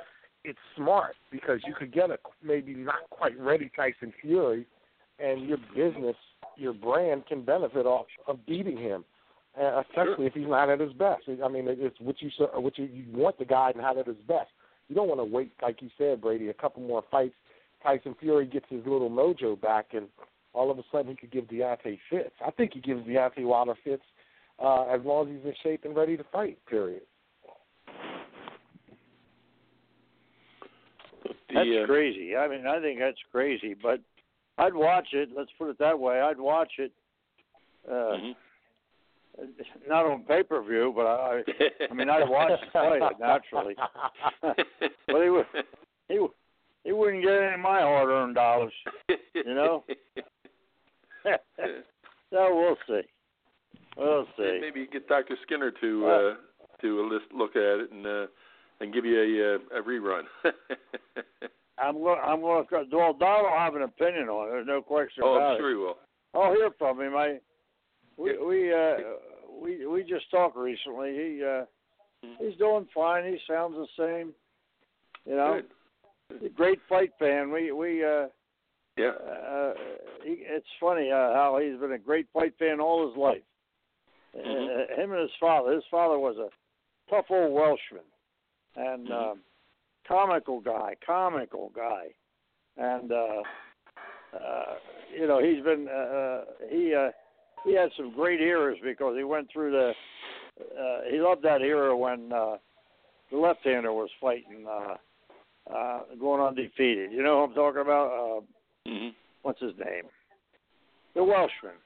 it's smart because you could get a maybe not quite ready Tyson Fury, and your business, your brand can benefit off of beating him, especially if he's not at his best. I mean, it's what you want the guy not at his best. You don't want to wait, like you said, Brady, a couple more fights. Tyson Fury gets his little mojo back, and all of a sudden he could give Deontay fits. I think he gives Deontay Wilder fits as long as he's in shape and ready to fight, period. That's crazy. I mean, I think that's crazy, but I'd watch it. Let's put it that way. I'd watch it. Not on pay-per-view, but I mean, I'd watch the fight naturally. But he wouldn't get any of my hard-earned dollars, you know. So we'll see. We'll see. Maybe get Dr. Skinner to look at it and give you a rerun. I'm going to. Well, Don will have an opinion on it. There's no question about it. Oh, I'm sure he will. I'll hear from him. We just talked recently. He's doing fine. He sounds the same. You know, Good. Great fight fan. It's funny how he's been a great fight fan all his life. Him and his father. His father was a tough old Welshman, and comical guy, and you know, he's been he had some great eras because he went through he loved that era when the left-hander was fighting, going undefeated. You know who I'm talking about? What's his name? The Welshman.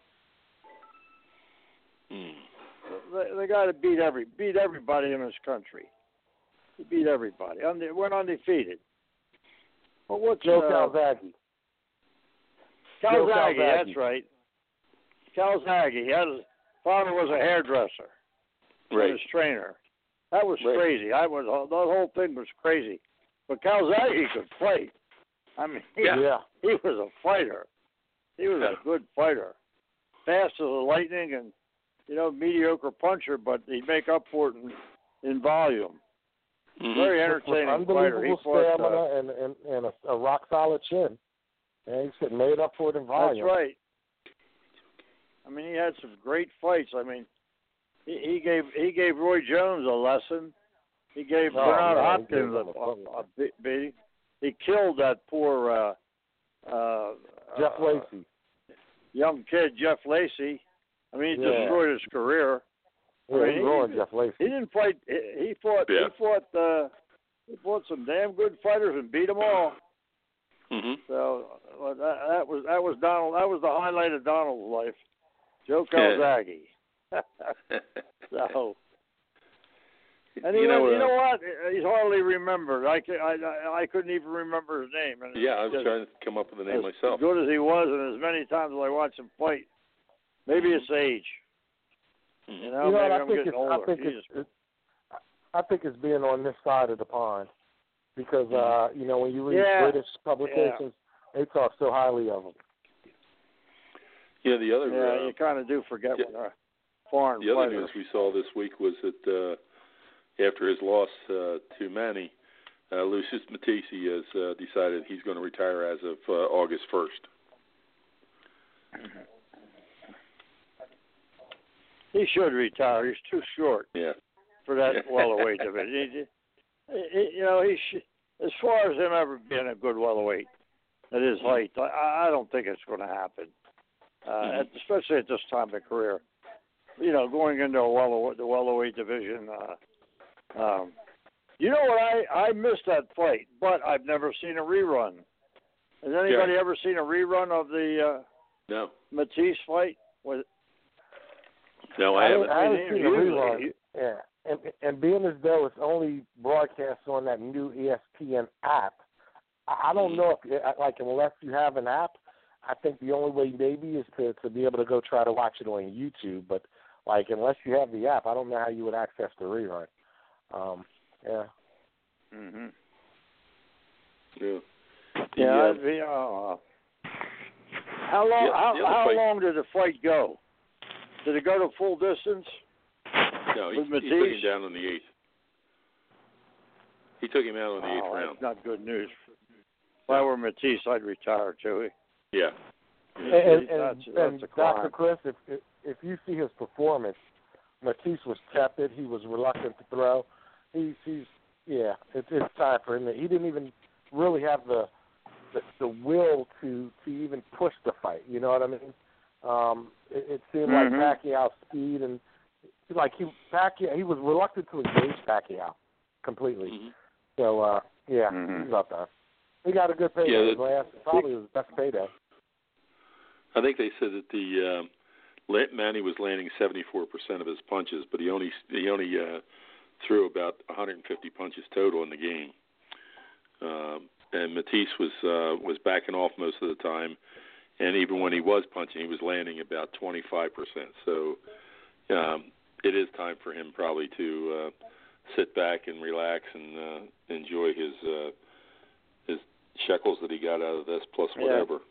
The guy that beat everybody in this country. He beat everybody. Went undefeated. Well, what's Joe Calzaghe? Calzaghe, that's right. Calzaghe. His father was a hairdresser. Right. His trainer. That was crazy. The whole thing was crazy. But Calzaghe could fight. I mean, he was a fighter. He was a good fighter. Fast as a lightning and, you know, mediocre puncher, but he'd make up for it in volume. Very entertaining fighter. He fought, stamina and a rock solid chin. And he made up for it in volume. That's right. I mean, he had some great fights. I mean, he gave Roy Jones a lesson. He gave Bernard Hopkins a beating. He killed that poor Jeff Lacey, young kid Jeff Lacey. I mean, he destroyed his career. Yeah, he ruined Jeff Lacey. He didn't fight. He fought some damn good fighters and beat them all. So that was Donald. That was the highlight of Donald's life. Joe Calzaghe. So. And you know what? He's hardly remembered. I couldn't even remember his name. And I was trying to come up with a name myself. As good as he was, and as many times as I watched him fight, maybe it's age. You know, maybe I'm getting older. I think it's being on this side of the pond because you know, when you read British publications, they talk so highly of him. Yeah, the other. you kind of do forget when foreign. The other news we saw this week was that. After his loss to Manny, Lucius Matthysse has decided he's going to retire as of August 1st. He should retire. He's too short for that welterweight division. You know, as far as him ever being a good welterweight at his height, I don't think it's going to happen, especially at this time of career. You know, going into the welterweight division. You know what? I missed that fight, but I've never seen a rerun. Has anybody ever seen a rerun of the Matthysse fight? No, I haven't. I haven't seen a rerun. Yeah, and being as though it's only broadcast on that new ESPN app, I don't know if unless you have an app, I think the only way maybe is to be able to go try to watch it on YouTube. But unless you have the app, I don't know how you would access the rerun. Yeah. How long did the fight go? Did it go to full distance? No, he's putting down on the 8th. He took him out on the 8th round. That's not good news. If I were Matisse, I'd retire too. Yeah. And a crime. Dr. Chris, if you see his performance, Matisse was tepid. He was reluctant to throw. It's time for him. He didn't even really have the will to even push the fight. You know what I mean? It seemed like Pacquiao's speed and he was reluctant to engage Pacquiao completely. Mm-hmm. So he's up there. He got a good payday. Probably his best payday. I think they said that Manny was landing 74% of his punches, but he only threw about 150 punches total in the game. And Matisse was backing off most of the time, and even when he was punching, he was landing about 25%. So it is time for him probably to sit back and relax and enjoy his shekels that he got out of this plus whatever.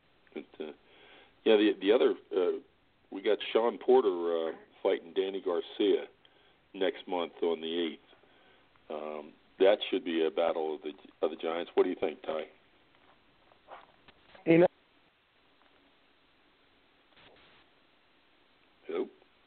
But, the other we got Sean Porter fighting Danny Garcia next month on the 8th. That should be a battle of the giants. What do you think, Ty? Hello?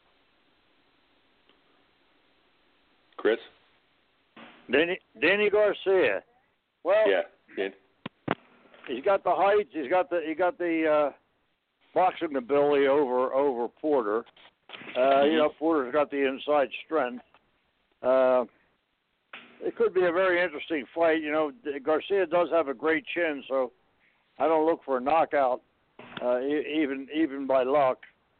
Chris? Danny Garcia. Well, yeah. He's got the height. He got the boxing ability over Porter. Porter's got the inside strength. It could be a very interesting fight. Garcia does have a great chin, so I don't look for a knockout, even by luck.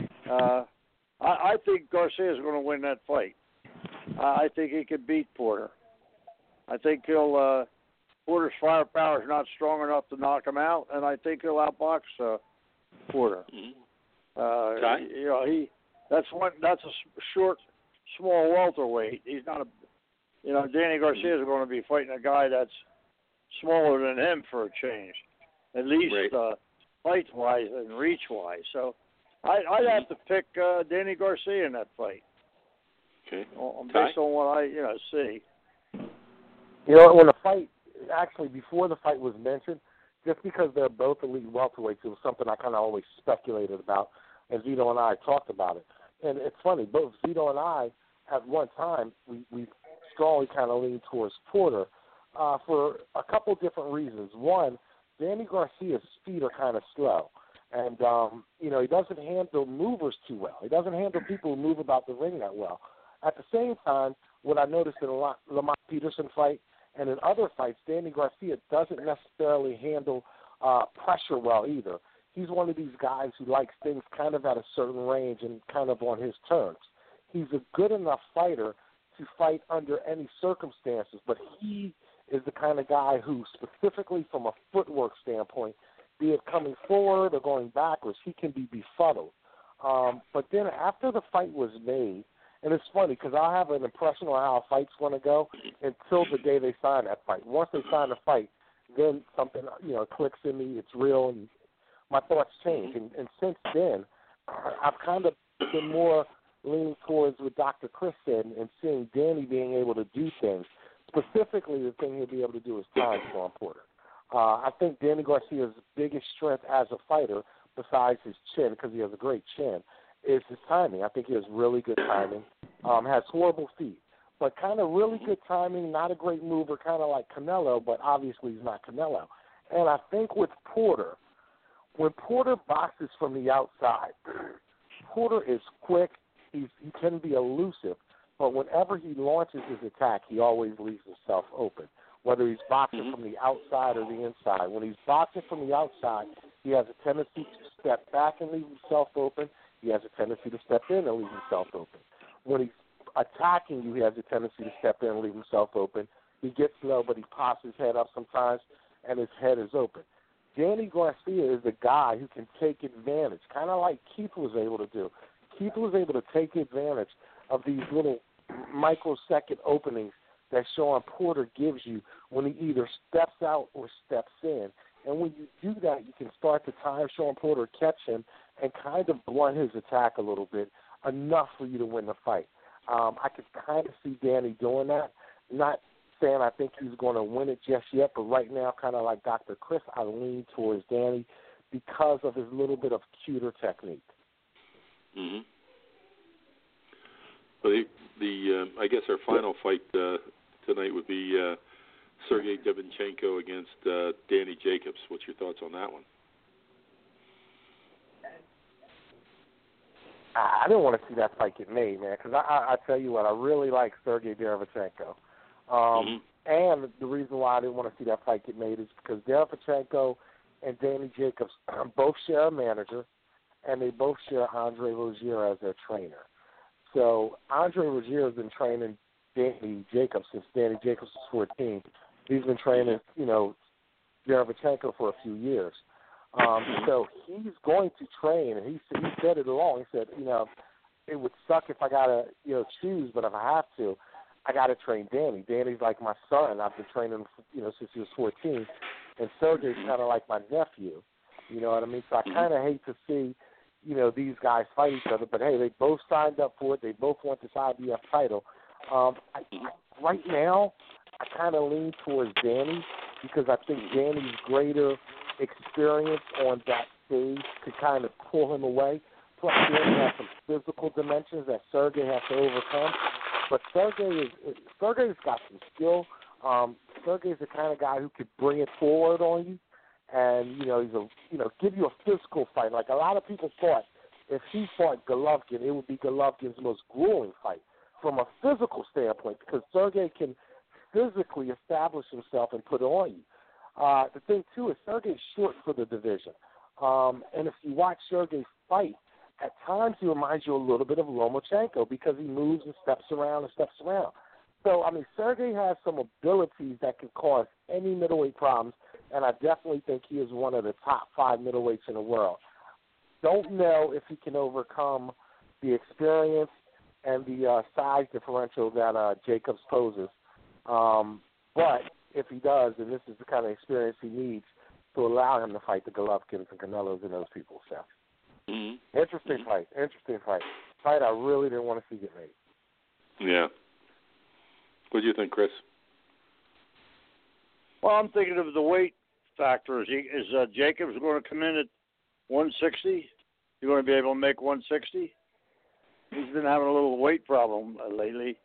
I think Garcia is going to win that fight. I think he could beat Porter. I think Porter's firepower is not strong enough to knock him out, and I think he'll outbox Porter. Okay. That's a short, small welterweight. He's not a. Danny Garcia is going to be fighting a guy that's smaller than him for a change, at least height-wise and reach-wise. So I'd have to pick Danny Garcia in that fight. Okay. Based on what I see. When the fight, actually before the fight was mentioned, just because they're both elite welterweights, it was something I kind of always speculated about, and Zito and I talked about it. And it's funny, both Zito and I, at one time, we strongly kind of leaned towards Porter for a couple different reasons. One, Danny Garcia's feet are kind of slow. And, he doesn't handle movers too well. He doesn't handle people who move about the ring that well. At the same time, what I noticed in the Lamont Peterson fight and in other fights, Danny Garcia doesn't necessarily handle pressure well either. He's one of these guys who likes things kind of at a certain range and kind of on his terms. He's a good enough fighter to fight under any circumstances, but he is the kind of guy who, specifically from a footwork standpoint, be it coming forward or going backwards, he can be befuddled. But then after the fight was made, and it's funny because I have an impression on how a fight's going to go until the day they sign that fight. Once they sign the fight, then something clicks in me. It's real, and my thoughts change. And since then, I've kind of been more leaning towards what Dr. Chris said and seeing Danny being able to do things. Specifically, the thing he'll be able to do is time Sean Porter. I think Danny Garcia's biggest strength as a fighter, besides his chin, because he has a great chin, is his timing. I think he has really good timing. Has horrible feet, but kind of really good timing, not a great mover, kind of like Canelo, but obviously he's not Canelo. And I think with Porter, when Porter boxes from the outside, Porter is quick. He can be elusive, but whenever he launches his attack, he always leaves himself open, whether he's boxing from the outside or the inside. When he's boxing from the outside, he has a tendency to step back and leave himself open. He has a tendency to step in and leave himself open. When he's attacking you, he has a tendency to step in and leave himself open. He gets low, but he pops his head up sometimes, and his head is open. Danny Garcia is a guy who can take advantage, kind of like Keith was able to do. Keith was able to take advantage of these little microsecond openings that Sean Porter gives you when he either steps out or steps in. And when you do that, you can start to time Sean Porter, catch him, and kind of blunt his attack a little bit, enough for you to win the fight. I could kind of see Danny doing that, not saying I think he's going to win it just yet, but right now, kind of like Dr. Chris, I lean towards Danny because of his little bit of cuter technique. Mm-hmm. Well, I guess our final fight tonight would be Sergey Devinchenko against Danny Jacobs. What's your thoughts on that one? I didn't want to see that fight get made, man, because I tell you what, I really like Sergey Derevchenko. And the reason why I didn't want to see that fight get made is because Derevchenko and Danny Jacobs both share a manager, and they both share Andre Rozier as their trainer. So Andre Rozier has been training Danny Jacobs since Danny Jacobs was 14. He's been training, Derevchenko for a few years. So he's going to train, and he said it along. He said, it would suck if I got to, choose, but if I have to, I got to train Danny. Danny's like my son. I've been training him, since he was 14. And Sergey's kind of like my nephew. You know what I mean? So I kind of hate to see, these guys fight each other. But, hey, they both signed up for it. They both want this IBF title. Right now, I kind of lean towards Danny because I think Danny's greater experience on that stage could kind of pull him away. Plus, Danny has some physical dimensions that Sergey has to overcome. But Sergey's got some skill. Sergey's the kind of guy who could bring it forward on you, and he's give you a physical fight. Like a lot of people thought, if he fought Golovkin, it would be Golovkin's most grueling fight from a physical standpoint because Sergey can physically establish himself and put it on you. The thing too is Sergey's short for the division, and if you watch Sergey fight, at times he reminds you a little bit of Lomachenko because he moves and steps around. So, Sergey has some abilities that can cause any middleweight problems, and I definitely think he is one of the top 5 middleweights in the world. Don't know if he can overcome the experience and the size differential that Jacobs poses. But if he does, then this is the kind of experience he needs to allow him to fight the Golovkins and Canelos and those people. So. Interesting fight. Fight I really didn't want to see get made. Yeah. What do you think, Chris? Well, I'm thinking of the weight factor. Is Jacobs going to come in at 160? You going to be able to make 160? He's been having a little weight problem lately.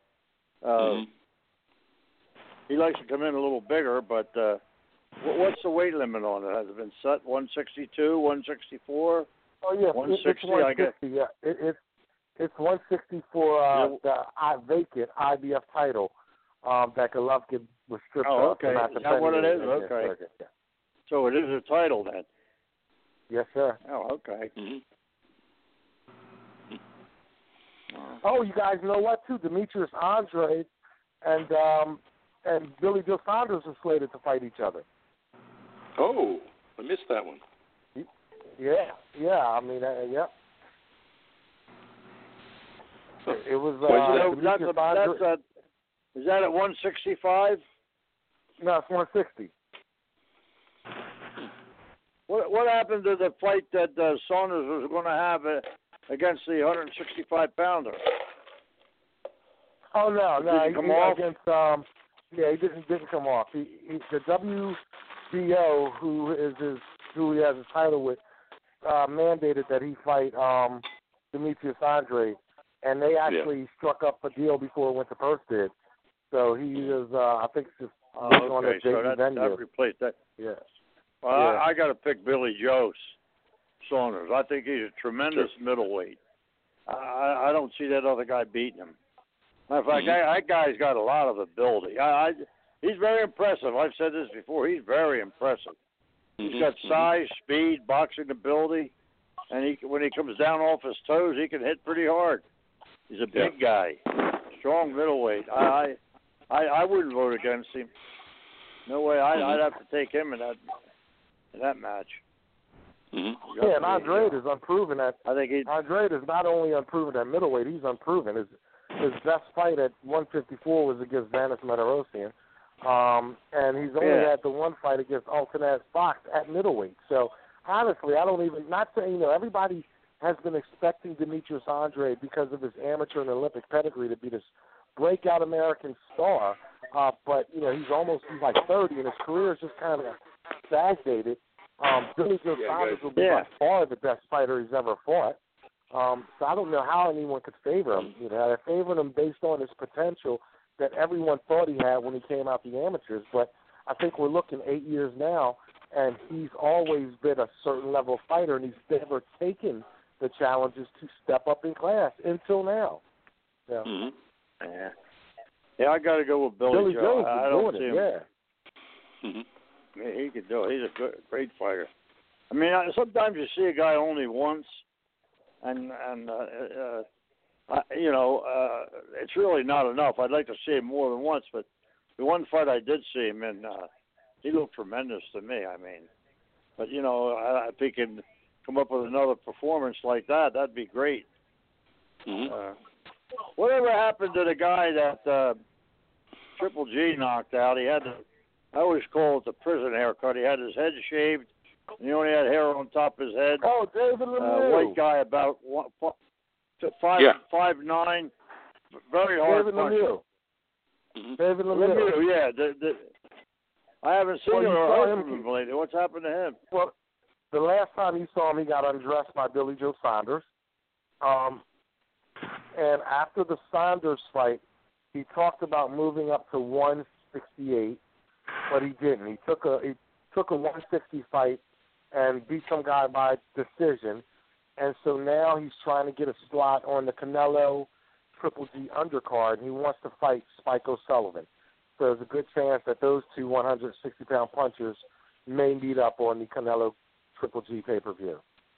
He likes to come in a little bigger, but what's the weight limit on it? Has it been set 162, 164? Oh, yeah, 160, it's 160. Yeah, it's 160 for the vacant IBF title that Golovkin was stripped of. Okay. Is that what it is? Okay. Yeah. So it is a title then? Yes, sir. Oh, okay. Oh, you guys know what, too? Demetrius Andrade and Billy Joe Saunders are slated to fight each other. Oh, I missed that one. Yeah. Yep. It was. Is that at 165? No, it's 160. What happened to the fight that Saunders was going to have against the 165-pounder? Oh no, he come off? Against he didn't come off. The WBO, who he has a title with, mandated that he fight Demetrius Andrade, and they actually struck up a deal before it went to first bid. So he is, I think, just on a JV venue. That replaced that. Yeah. Well, yeah. I got to pick Billy Joe Saunders. I think he's a tremendous middleweight. I don't see that other guy beating him. Matter of fact, that guy's got a lot of ability. He's very impressive. I've said this before. He's very impressive. He's got size, speed, boxing ability, and when he comes down off his toes, he can hit pretty hard. He's a big guy, strong middleweight. I wouldn't vote against him. No way. I'd have to take him in that match. Yeah, and Andrade is unproven at. I think Andrade is not only unproven at middleweight; he's unproven. His best fight at 154 was against Vanis Martirosyan, and he's only had the one fight against Altanaz Fox at middleweight. So honestly, I don't even not saying everybody has been expecting Demetrius Andrade because of his amateur and Olympic pedigree to be this breakout American star. but he's like 30, and his career is just kind of stagnated. Billy Joe Saunders will be by far the best fighter he's ever fought. So I don't know how anyone could favor him. They favored him based on his potential that everyone thought he had when he came out the amateurs. But I think we're looking 8 years now, and he's always been a certain level of fighter, and he's never taken the challenges to step up in class until now. Yeah. Mm-hmm. Yeah, I got to go with Billy Joe. I don't see him. Yeah. Mm-hmm. He could do it. He's a great fighter. I mean, sometimes you see a guy only once, and it's really not enough. I'd like to see him more than once, but the one fight I did see him in, he looked tremendous to me. I mean, but if he can come up with another performance like that, that'd be great. Mm-hmm. Whatever happened to the guy that Triple G knocked out? He had I always call it the prison haircut. He had his head shaved, and he only had hair on top of his head. Oh, David Lemieux. White guy, about 5'9", very hard David puncher. Lemieux. Mm-hmm. David Lemieux. Yeah. I haven't seen him or heard from him lately. What's happened to him? Well, the last time you saw him, he got undressed by Billy Joe Saunders. And after the Saunders fight, he talked about moving up to 168, but he didn't. He took a 160 fight and beat some guy by decision, and so now he's trying to get a slot on the Canelo Triple G undercard, and he wants to fight Spike O'Sullivan. So there's a good chance that those two 160-pound punchers may meet up on the Canelo Triple G pay-per-view.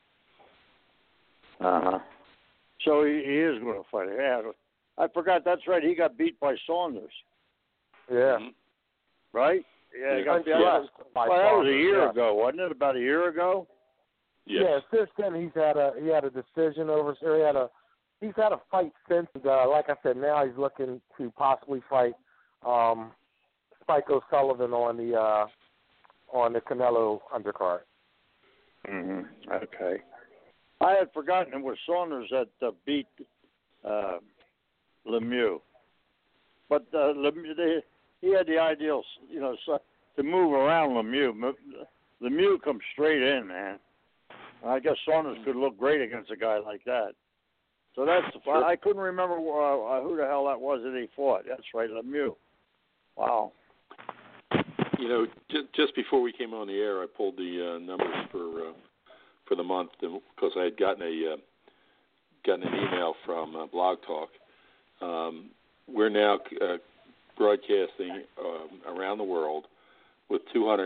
Uh-huh. So he is going to fight. Yeah, I forgot. That's right. He got beat by Saunders. Yeah. Mm-hmm. Right? Yeah, he got beat. That was a year ago, wasn't it? About a year ago? Yes. Yeah. Since then, he had a decision over. Or he's had a fight since. Like I said, now he's looking to possibly fight Spike O'Sullivan on the Canelo undercard. Mm-hmm. Okay. I had forgotten it was Saunders that beat Lemieux, but Lemieux, he had the ideal, to move around Lemieux. Lemieux comes straight in, man. I guess Saunders could look great against a guy like that. So that's the fight. I couldn't remember who the hell that was that he fought. That's right, Lemieux. Wow. Just before we came on the air, I pulled the numbers for the month because I had gotten an email from Blog Talk. We're now broadcasting around the world with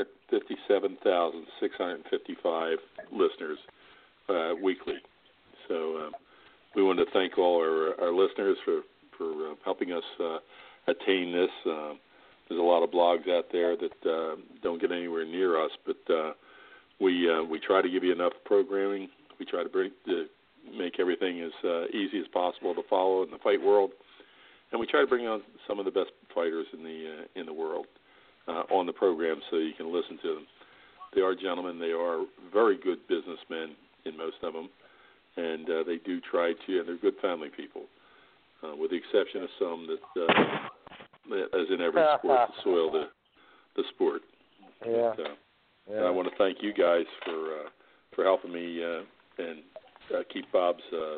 257,655 listeners weekly. So we want to thank all our listeners for helping us attain this. There's a lot of blogs out there that don't get anywhere near us, but we try to give you enough programming. We try to make everything as easy as possible to follow in the fight world, and we try to bring on some of the best fighters in the world on the program so you can listen to them. They are gentlemen. They are very good businessmen in most of them, and they do try to, and they're good family people, with the exception of some that, as in every sport, soil the sport. Yeah. But, and I want to thank you guys for helping me and keep Bob's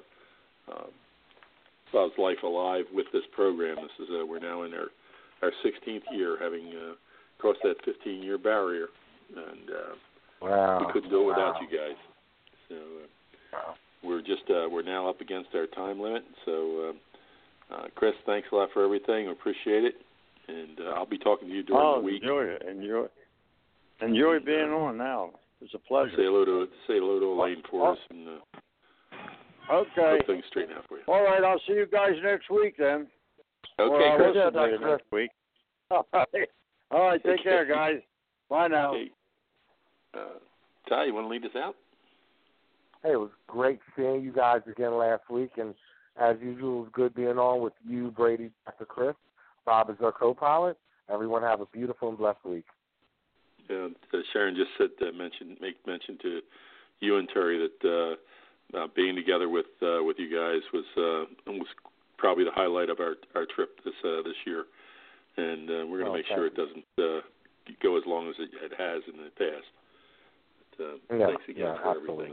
life alive with this program. This is we're now in our 16th year, having crossed that 15-year barrier, and we couldn't do it without you guys. So we're now up against our time limit. So Chris, thanks a lot for everything. I appreciate it, and I'll be talking to you during the week. Enjoy being on now. It's a pleasure. Say hello to Elaine for us, and okay. Put things straighten out for you. All right, I'll see you guys next week then. Okay, Chris. Next week. All right. Take care, guys. Bye now. Okay. Ty, you want to lead us out? Hey, it was great seeing you guys again last week, and as usual, it was good being on with you, Brady, Dr. Chris. Bob is our co-pilot. Everyone have a beautiful and blessed week. Sharon just make mention to you and Terry that being together with you guys was probably the highlight of our trip this year, and we're going to make sure it doesn't go as long as it has in the past. But, thanks again for everything.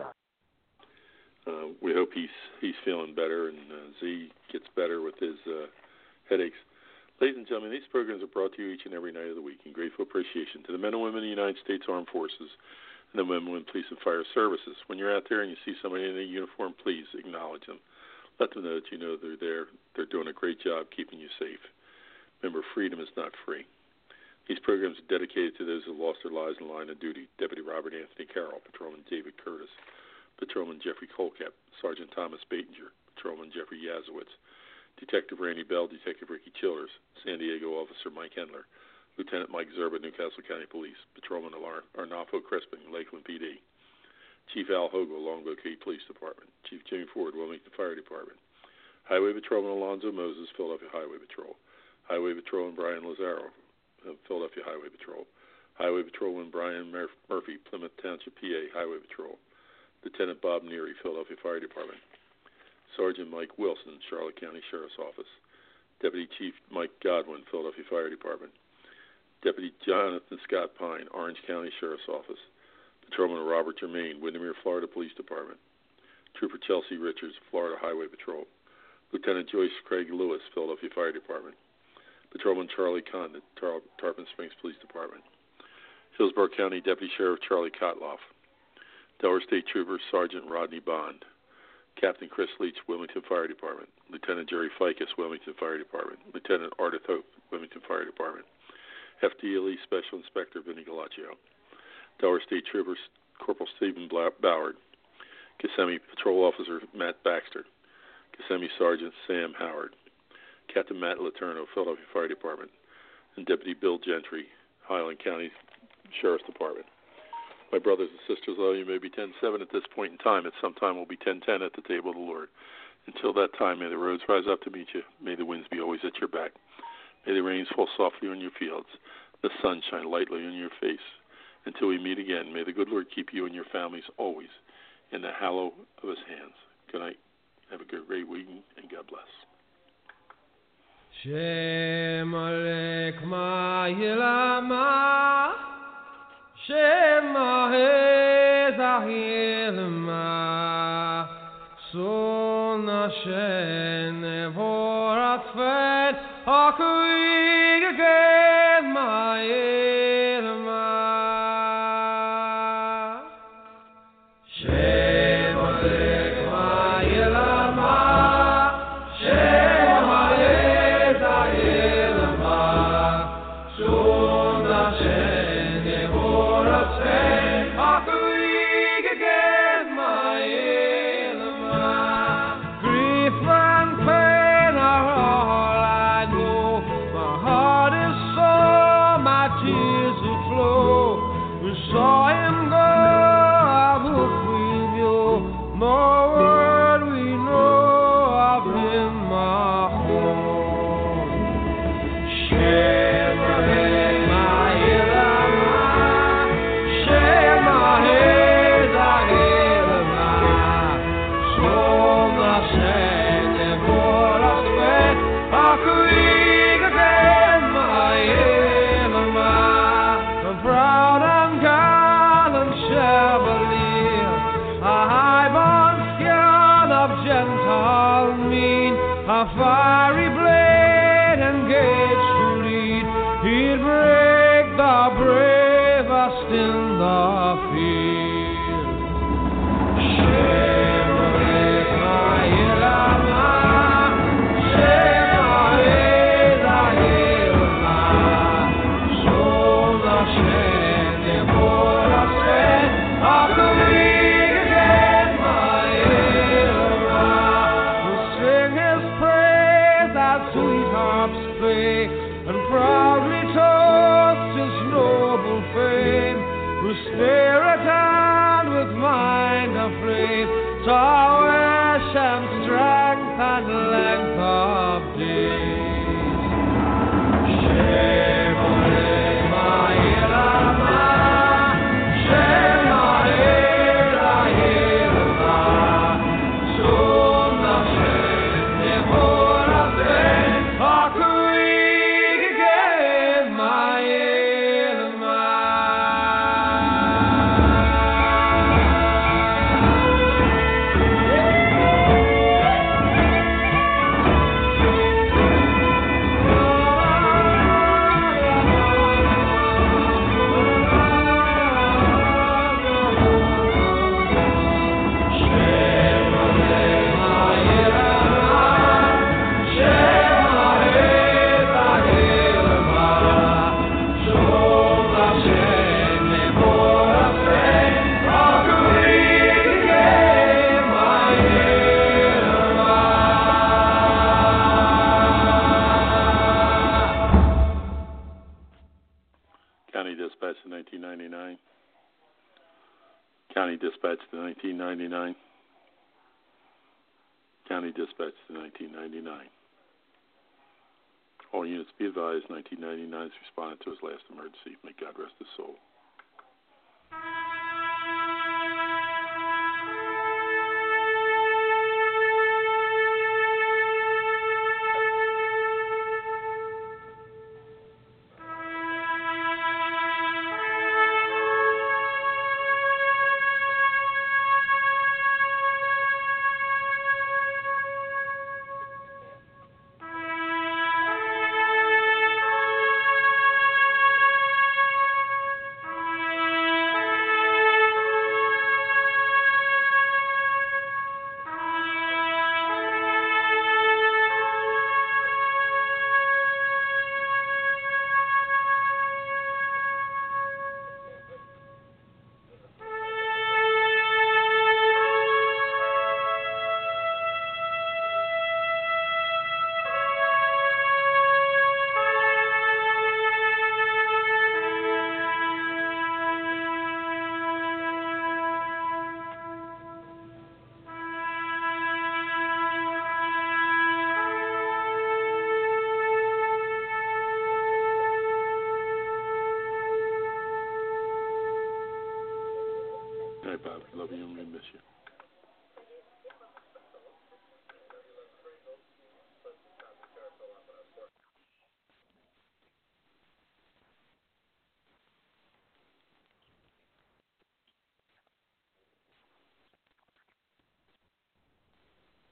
We hope he's feeling better, and Z gets better with his headaches. Ladies and gentlemen, these programs are brought to you each and every night of the week in grateful appreciation to the men and women of the United States Armed Forces and the men and women police and fire services. When you're out there and you see somebody in a uniform, please acknowledge them. Let them know that you know they're there. They're doing a great job keeping you safe. Remember, freedom is not free. These programs are dedicated to those who lost their lives in the line of duty. Deputy Robert Anthony Carroll, Patrolman David Curtis, Patrolman Jeffrey Colcap, Sergeant Thomas Batinger, Patrolman Jeffrey Yazowitz, Detective Randy Bell, Detective Ricky Childers, San Diego Officer Mike Hendler, Lieutenant Mike Zerba, Newcastle County Police, Patrolman Arnolfo Crispin, Lakeland PD, Chief Al Hogle, Longboat Key Police Department, Chief Jimmy Ford, Wilmington Fire Department, Highway Patrolman Alonzo Moses, Philadelphia Highway Patrol, Highway Patrolman Brian Lazaro, Philadelphia Highway Patrol, Highway Patrolman Brian Murphy, Plymouth Township, PA, Highway Patrol, Lieutenant Bob Neary, Philadelphia Fire Department, Sergeant Mike Wilson, Charlotte County Sheriff's Office, Deputy Chief Mike Godwin, Philadelphia Fire Department, Deputy Jonathan Scott Pine, Orange County Sheriff's Office, Patrolman Robert Germain, Windermere, Florida Police Department, Trooper Chelsea Richards, Florida Highway Patrol, Lieutenant Joyce Craig Lewis, Philadelphia Fire Department, Patrolman Charlie Condon, Tarpon Springs Police Department, Hillsborough County Deputy Sheriff Charlie Kotloff, Delaware State Trooper Sergeant Rodney Bond, Captain Chris Leach, Wilmington Fire Department, Lieutenant Jerry Ficus, Wilmington Fire Department, Lieutenant Ardith Hope, Wilmington Fire Department, FDLE Special Inspector Vinny Galaccio, Delaware State Troopers Corporal Stephen Ballard, Kissimmee Patrol Officer Matt Baxter, Kissimmee Sergeant Sam Howard, Captain Matt Letourneau, Philadelphia Fire Department, and Deputy Bill Gentry, Highland County Sheriff's Department. My brothers and sisters, although you may be 10-7 at this point in time, at some time we'll be 10-10 at the table of the Lord. Until that time, may the roads rise up to meet you. May the winds be always at your back. May the rains fall softly on your fields, the sun shine lightly on your face. Until we meet again, may the good Lord keep you and your families always in the hallow of his hands. Good night. Have a great week, and God bless. Shem Alek Ma'ilama, Shem Ahezahilma, Son Hashem Nevorat Fed, Akuig again Ma'ilma. Shem Alek Ma'ilama, Shem Ahezahilma, Son Hashem Nevorat Fed, Akuig again Ma'ilma. Grief and pain are all I know. My heart is sore, my tears will flow. We saw him go, I will grieve you. No word we know of him, my home. Shem Alek Ma'ilama, Shem Ahezahilma, Son Hashem Nevorat Fed, Akuig again Ma'ilma. The proud and gallant Chevalier, a high-born scion of gentle mien, a fiery blade engaged to lead, he'd break the bravest in the field. Shem Alek Ma'ilama, Shem Ahezahilma, Son Hashem Nevorat Fed, Akuig again Ma'ilma. We'll sing his praise as sweet harps play, and proudly toast his noble fame. With spirit and with mind aflame, prowess and strength and length of days. Shem Alek Ma'ilama, Shem Ahezahilma, Son Hashem Nevorat Fed, Akuig again Dispatch to 1999. County Dispatch to 1999. County Dispatch to 1999. All units be advised, 1999 has responded to his last emergency. May God rest his soul. All right, Bob. Love you and we miss you.